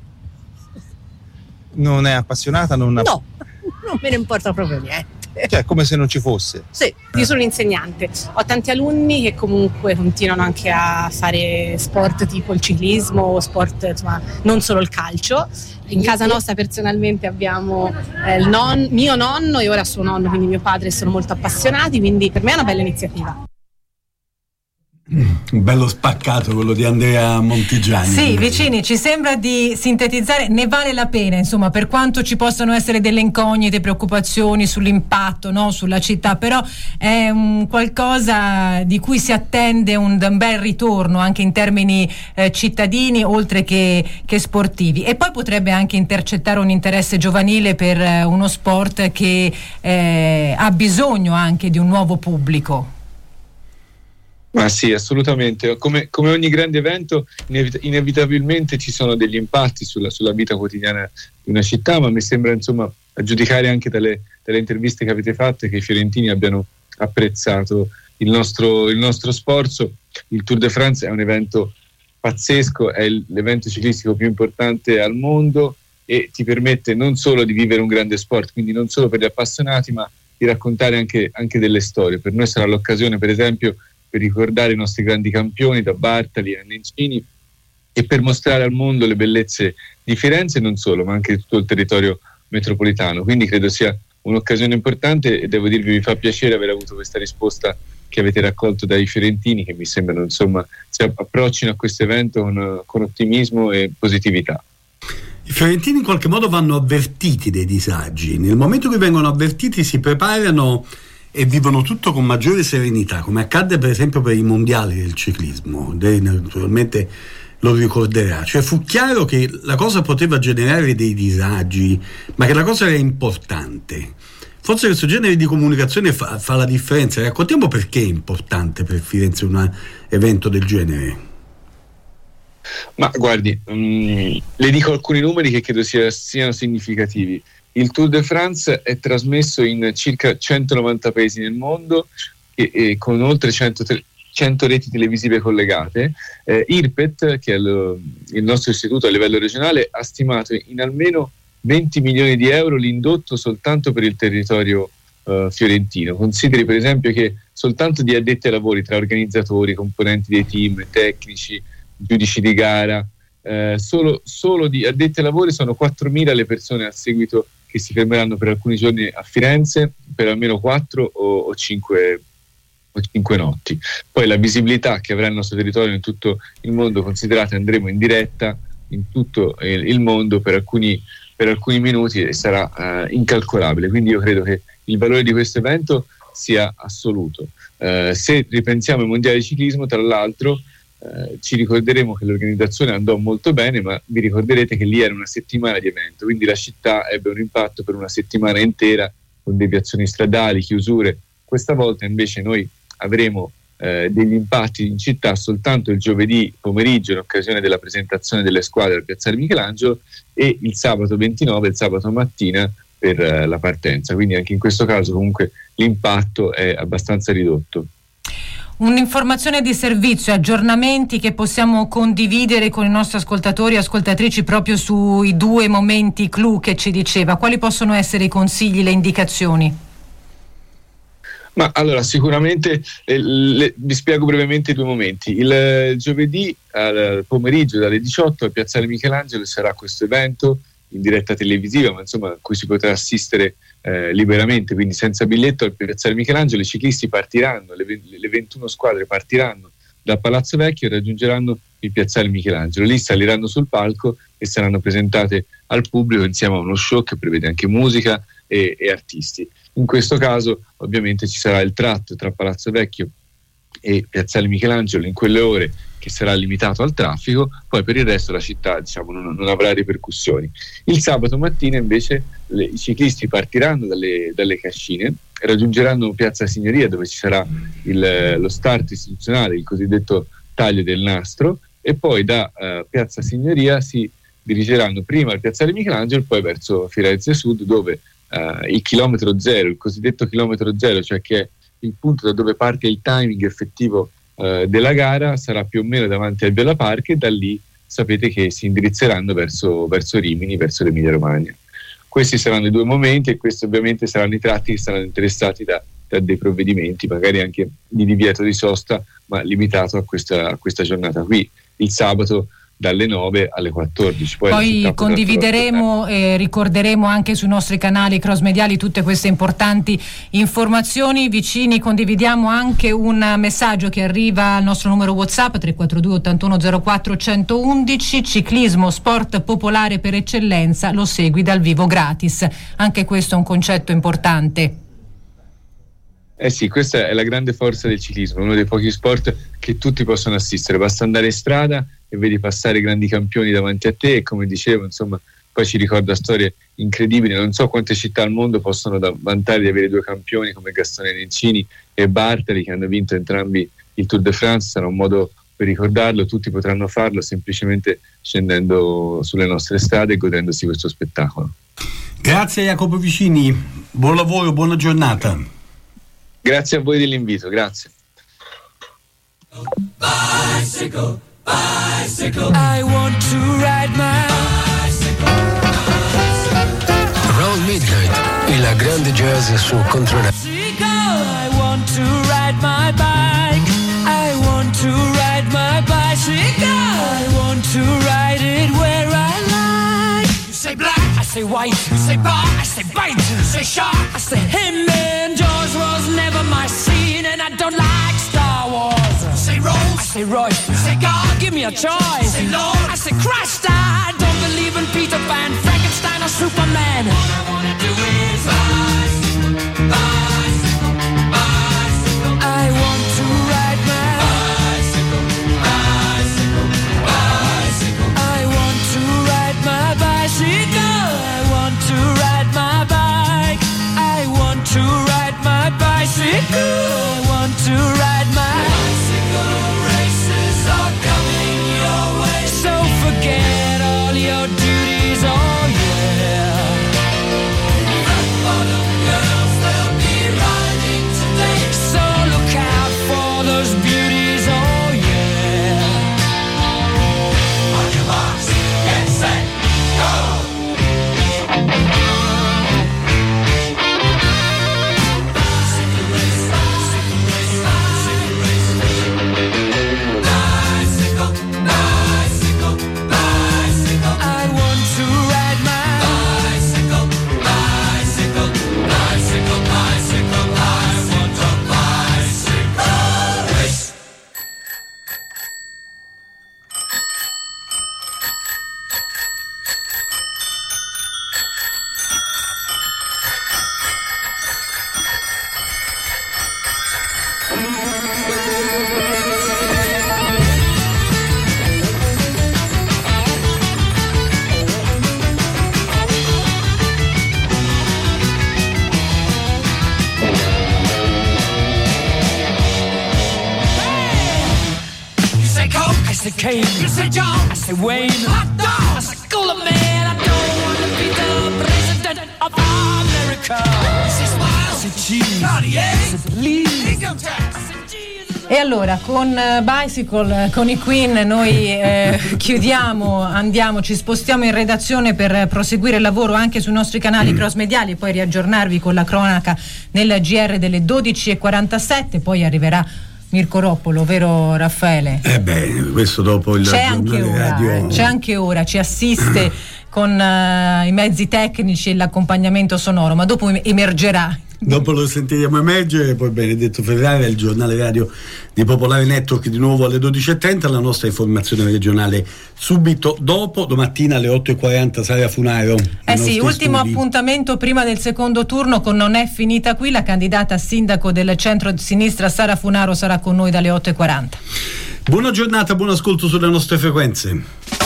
Non è appassionata? No, non me ne importa proprio niente. Cioè, come se non ci fosse. Sì, io sono insegnante, ho tanti alunni che comunque continuano anche a fare sport tipo il ciclismo, sport insomma, non solo il calcio. In casa nostra personalmente abbiamo mio nonno e ora suo nonno, quindi mio padre, sono molto appassionati, quindi per me è una bella iniziativa. Un bello spaccato quello di Andrea Montigiani. Sì, vicini, ci sembra di sintetizzare, ne vale la pena, insomma, per quanto ci possono essere delle incognite, preoccupazioni sull'impatto, no, sulla città, però è un qualcosa di cui si attende un bel ritorno anche in termini cittadini oltre che sportivi, e poi potrebbe anche intercettare un interesse giovanile per uno sport che ha bisogno anche di un nuovo pubblico. Ma sì, assolutamente. Come ogni grande evento, inevitabilmente ci sono degli impatti sulla vita quotidiana di una città, ma mi sembra, insomma, a giudicare anche dalle interviste che avete fatto, che i fiorentini abbiano apprezzato il nostro sforzo. Il Tour de France è un evento pazzesco, è l'evento ciclistico più importante al mondo e ti permette non solo di vivere un grande sport, quindi non solo per gli appassionati, ma di raccontare anche delle storie. Per noi sarà l'occasione, per esempio, per ricordare i nostri grandi campioni da Bartali a Nencini e per mostrare al mondo le bellezze di Firenze e non solo, ma anche di tutto il territorio metropolitano. Quindi credo sia un'occasione importante e devo dirvi mi fa piacere aver avuto questa risposta che avete raccolto dai fiorentini, che mi sembrano insomma si approccino a questo evento con ottimismo e positività. I fiorentini in qualche modo vanno avvertiti dei disagi. Nel momento in cui vengono avvertiti si preparano e vivono tutto con maggiore serenità, come accadde per esempio per i mondiali del ciclismo. Lei naturalmente lo ricorderà, cioè fu chiaro che la cosa poteva generare dei disagi, ma che la cosa era importante. Forse questo genere di comunicazione fa la differenza. Raccontiamo perché è importante per Firenze un evento del genere. Ma guardi, le dico alcuni numeri che credo siano significativi. Il Tour de France è trasmesso in circa 190 paesi nel mondo e con oltre 100 reti televisive collegate. IRPET, che è il nostro istituto a livello regionale, ha stimato in almeno 20 milioni di euro l'indotto soltanto per il territorio fiorentino. Consideri per esempio che soltanto di addetti ai lavori, tra organizzatori, componenti dei team, tecnici, giudici di gara, solo di addetti ai lavori sono 4.000 le persone a seguito che si fermeranno per alcuni giorni a Firenze per almeno 4 o 5 notti. Poi la visibilità che avrà il nostro territorio in tutto il mondo, considerate andremo in diretta in tutto il mondo per alcuni minuti e sarà incalcolabile. Quindi io credo che il valore di questo evento sia assoluto. Se ripensiamo ai mondiali di ciclismo, tra l'altro, ci ricorderemo che l'organizzazione andò molto bene, ma vi ricorderete che lì era una settimana di evento, quindi la città ebbe un impatto per una settimana intera con deviazioni stradali, chiusure. Questa volta invece noi avremo degli impatti in città soltanto il giovedì pomeriggio in occasione della presentazione delle squadre al Piazzale Michelangelo e il sabato 29, il sabato mattina, per la partenza. Quindi anche in questo caso comunque l'impatto è abbastanza ridotto. Un'informazione di servizio, aggiornamenti che possiamo condividere con i nostri ascoltatori e ascoltatrici proprio sui 2 momenti clou che ci diceva. Quali possono essere i consigli, le indicazioni? Ma allora sicuramente vi spiego brevemente i 2 momenti. Il giovedì al pomeriggio dalle 18 al Piazzale Michelangelo sarà questo evento in diretta televisiva, ma insomma a cui si potrà assistere liberamente, quindi senza biglietto al Piazzale Michelangelo. I ciclisti partiranno, le 21 squadre partiranno da Palazzo Vecchio e raggiungeranno il Piazzale Michelangelo. Lì saliranno sul palco e saranno presentate al pubblico insieme a uno show che prevede anche musica e artisti. In questo caso ovviamente ci sarà il tratto tra Palazzo Vecchio e Piazzale Michelangelo in quelle ore, che sarà limitato al traffico, poi per il resto la città non avrà ripercussioni. Il sabato mattina invece i ciclisti partiranno dalle cascine, raggiungeranno Piazza Signoria dove ci sarà lo start istituzionale, il cosiddetto taglio del nastro, e poi da Piazza Signoria si dirigeranno prima al Piazzale Michelangelo e poi verso Firenze Sud, dove il chilometro zero, il cosiddetto chilometro zero, cioè che è il punto da dove parte il timing effettivo della gara, sarà più o meno davanti al Villa Park, e da lì sapete che si indirizzeranno verso Rimini, verso l'Emilia Romagna. Questi saranno i 2 momenti e questi ovviamente saranno i tratti che saranno interessati da dei provvedimenti, magari anche di divieto di sosta, ma limitato a questa giornata qui, il sabato dalle 9 alle 14. Poi condivideremo e ricorderemo anche sui nostri canali cross mediali tutte queste importanti informazioni. Vicini, condividiamo anche un messaggio che arriva al nostro numero WhatsApp 342 81 04 111. Ciclismo, sport popolare per eccellenza, lo segui dal vivo gratis. Anche questo è un concetto importante. Sì, questa è la grande forza del ciclismo, uno dei pochi sport che tutti possono assistere. Basta andare in strada e vedi passare grandi campioni davanti a te, e come dicevo, insomma, poi ci ricorda storie incredibili. Non so quante città al mondo possono vantare di avere 2 campioni come Gastone Nencini e Bartali, che hanno vinto entrambi il Tour de France. Sarà un modo per ricordarlo, tutti potranno farlo semplicemente scendendo sulle nostre strade e godendosi questo spettacolo. Grazie Jacopo Vicini, buon lavoro, buona giornata. Grazie a voi dell'invito, grazie. Bicycle, bicycle, I want to ride my bicycle. Round Midnight, il grande jazz su Controradio. I want to ride my bike. I want to ride my bicycle. I want to ride it where I like. You say black, I say white. You say bar, I say bite. You say shark, I say him. And Jaws was never my scene, and I don't like Star Wars. You say Rose, I say Royce. You say God, give me a choice. You say Lord, I say Christ. I don't believe in Peter Pan, Frankenstein or Superman. All I wanna do is bicycle, bicycle, bicycle. I want to ride my bicycle, bicycle, bicycle. I want to ride my bicycle. I want to ride my bike. I want to ride my bicycle. I want to ride my bicycle. Races are coming your way, so forget all your duties. Oh yeah. Rock bottom girls, they'll be riding today, so look out for those beauties. said, Kane. You said, John. I said, Wayne. Hot dog. I said, Cooler Man. I don't want to be the president of America. I said, Smile. I said, Cheese. Cartier. I said, Please. Income tax. E allora con Bicycle, con i Queen noi chiudiamo, ci spostiamo in redazione per proseguire il lavoro anche sui nostri canali cross mediali e poi riaggiornarvi con la cronaca nel GR delle 12:47, poi arriverà Mirko Roppolo, vero Raffaele? Questo dopo il c'è anche ora, ci assiste con i mezzi tecnici e l'accompagnamento sonoro, ma dopo emergerà. Dopo lo sentiremo emergere, poi Benedetto Ferrara, il giornale radio di Popolare Network di nuovo alle 12:30, la nostra informazione regionale subito dopo, domattina alle 8:40 Sara Funaro. Sì, ultimo appuntamento prima del secondo turno con Non è finita qui, la candidata a sindaco del centro-sinistra Sara Funaro sarà con noi dalle 8:40. Buona giornata, buon ascolto sulle nostre frequenze.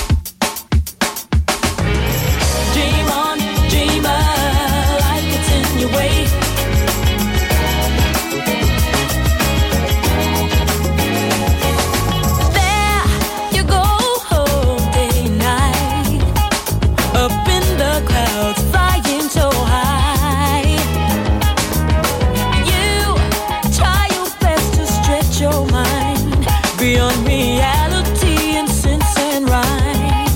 Beyond reality and sense and rhyme,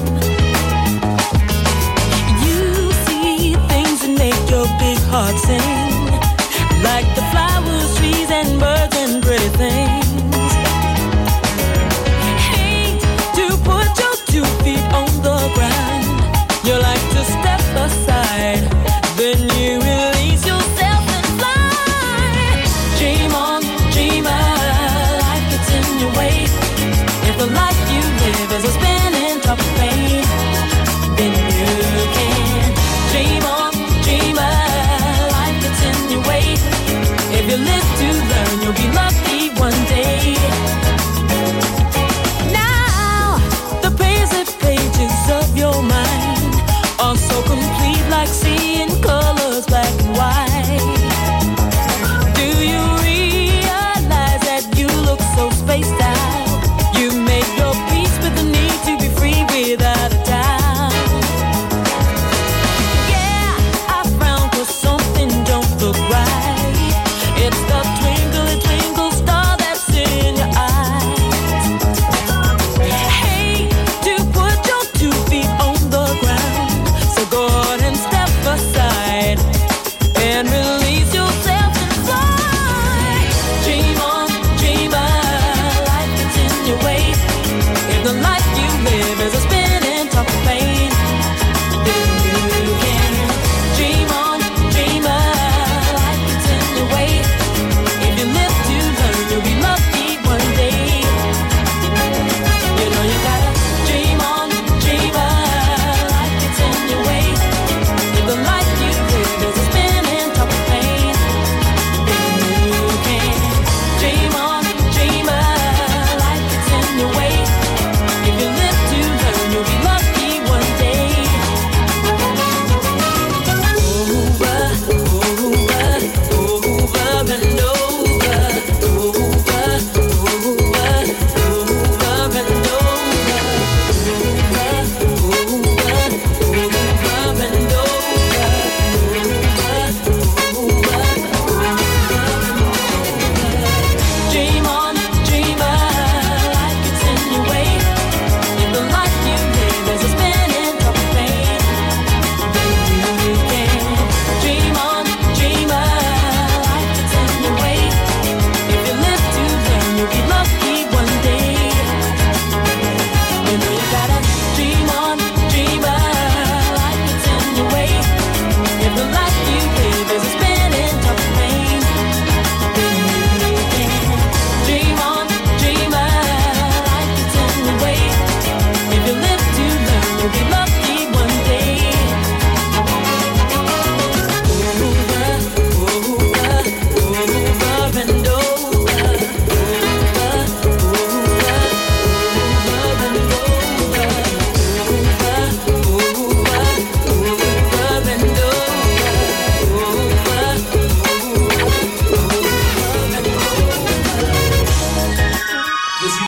you see things that make your big heart sing, like the flowers, trees and birds and pretty things. Hate to put your 2 feet on the ground, you like to step aside, then you release yourself and fly. Dream on, dreamer, life gets in your way. If the life you live is a spinning top of pain, then you can dream on, dreamer. Life gets in your way. If you live to love.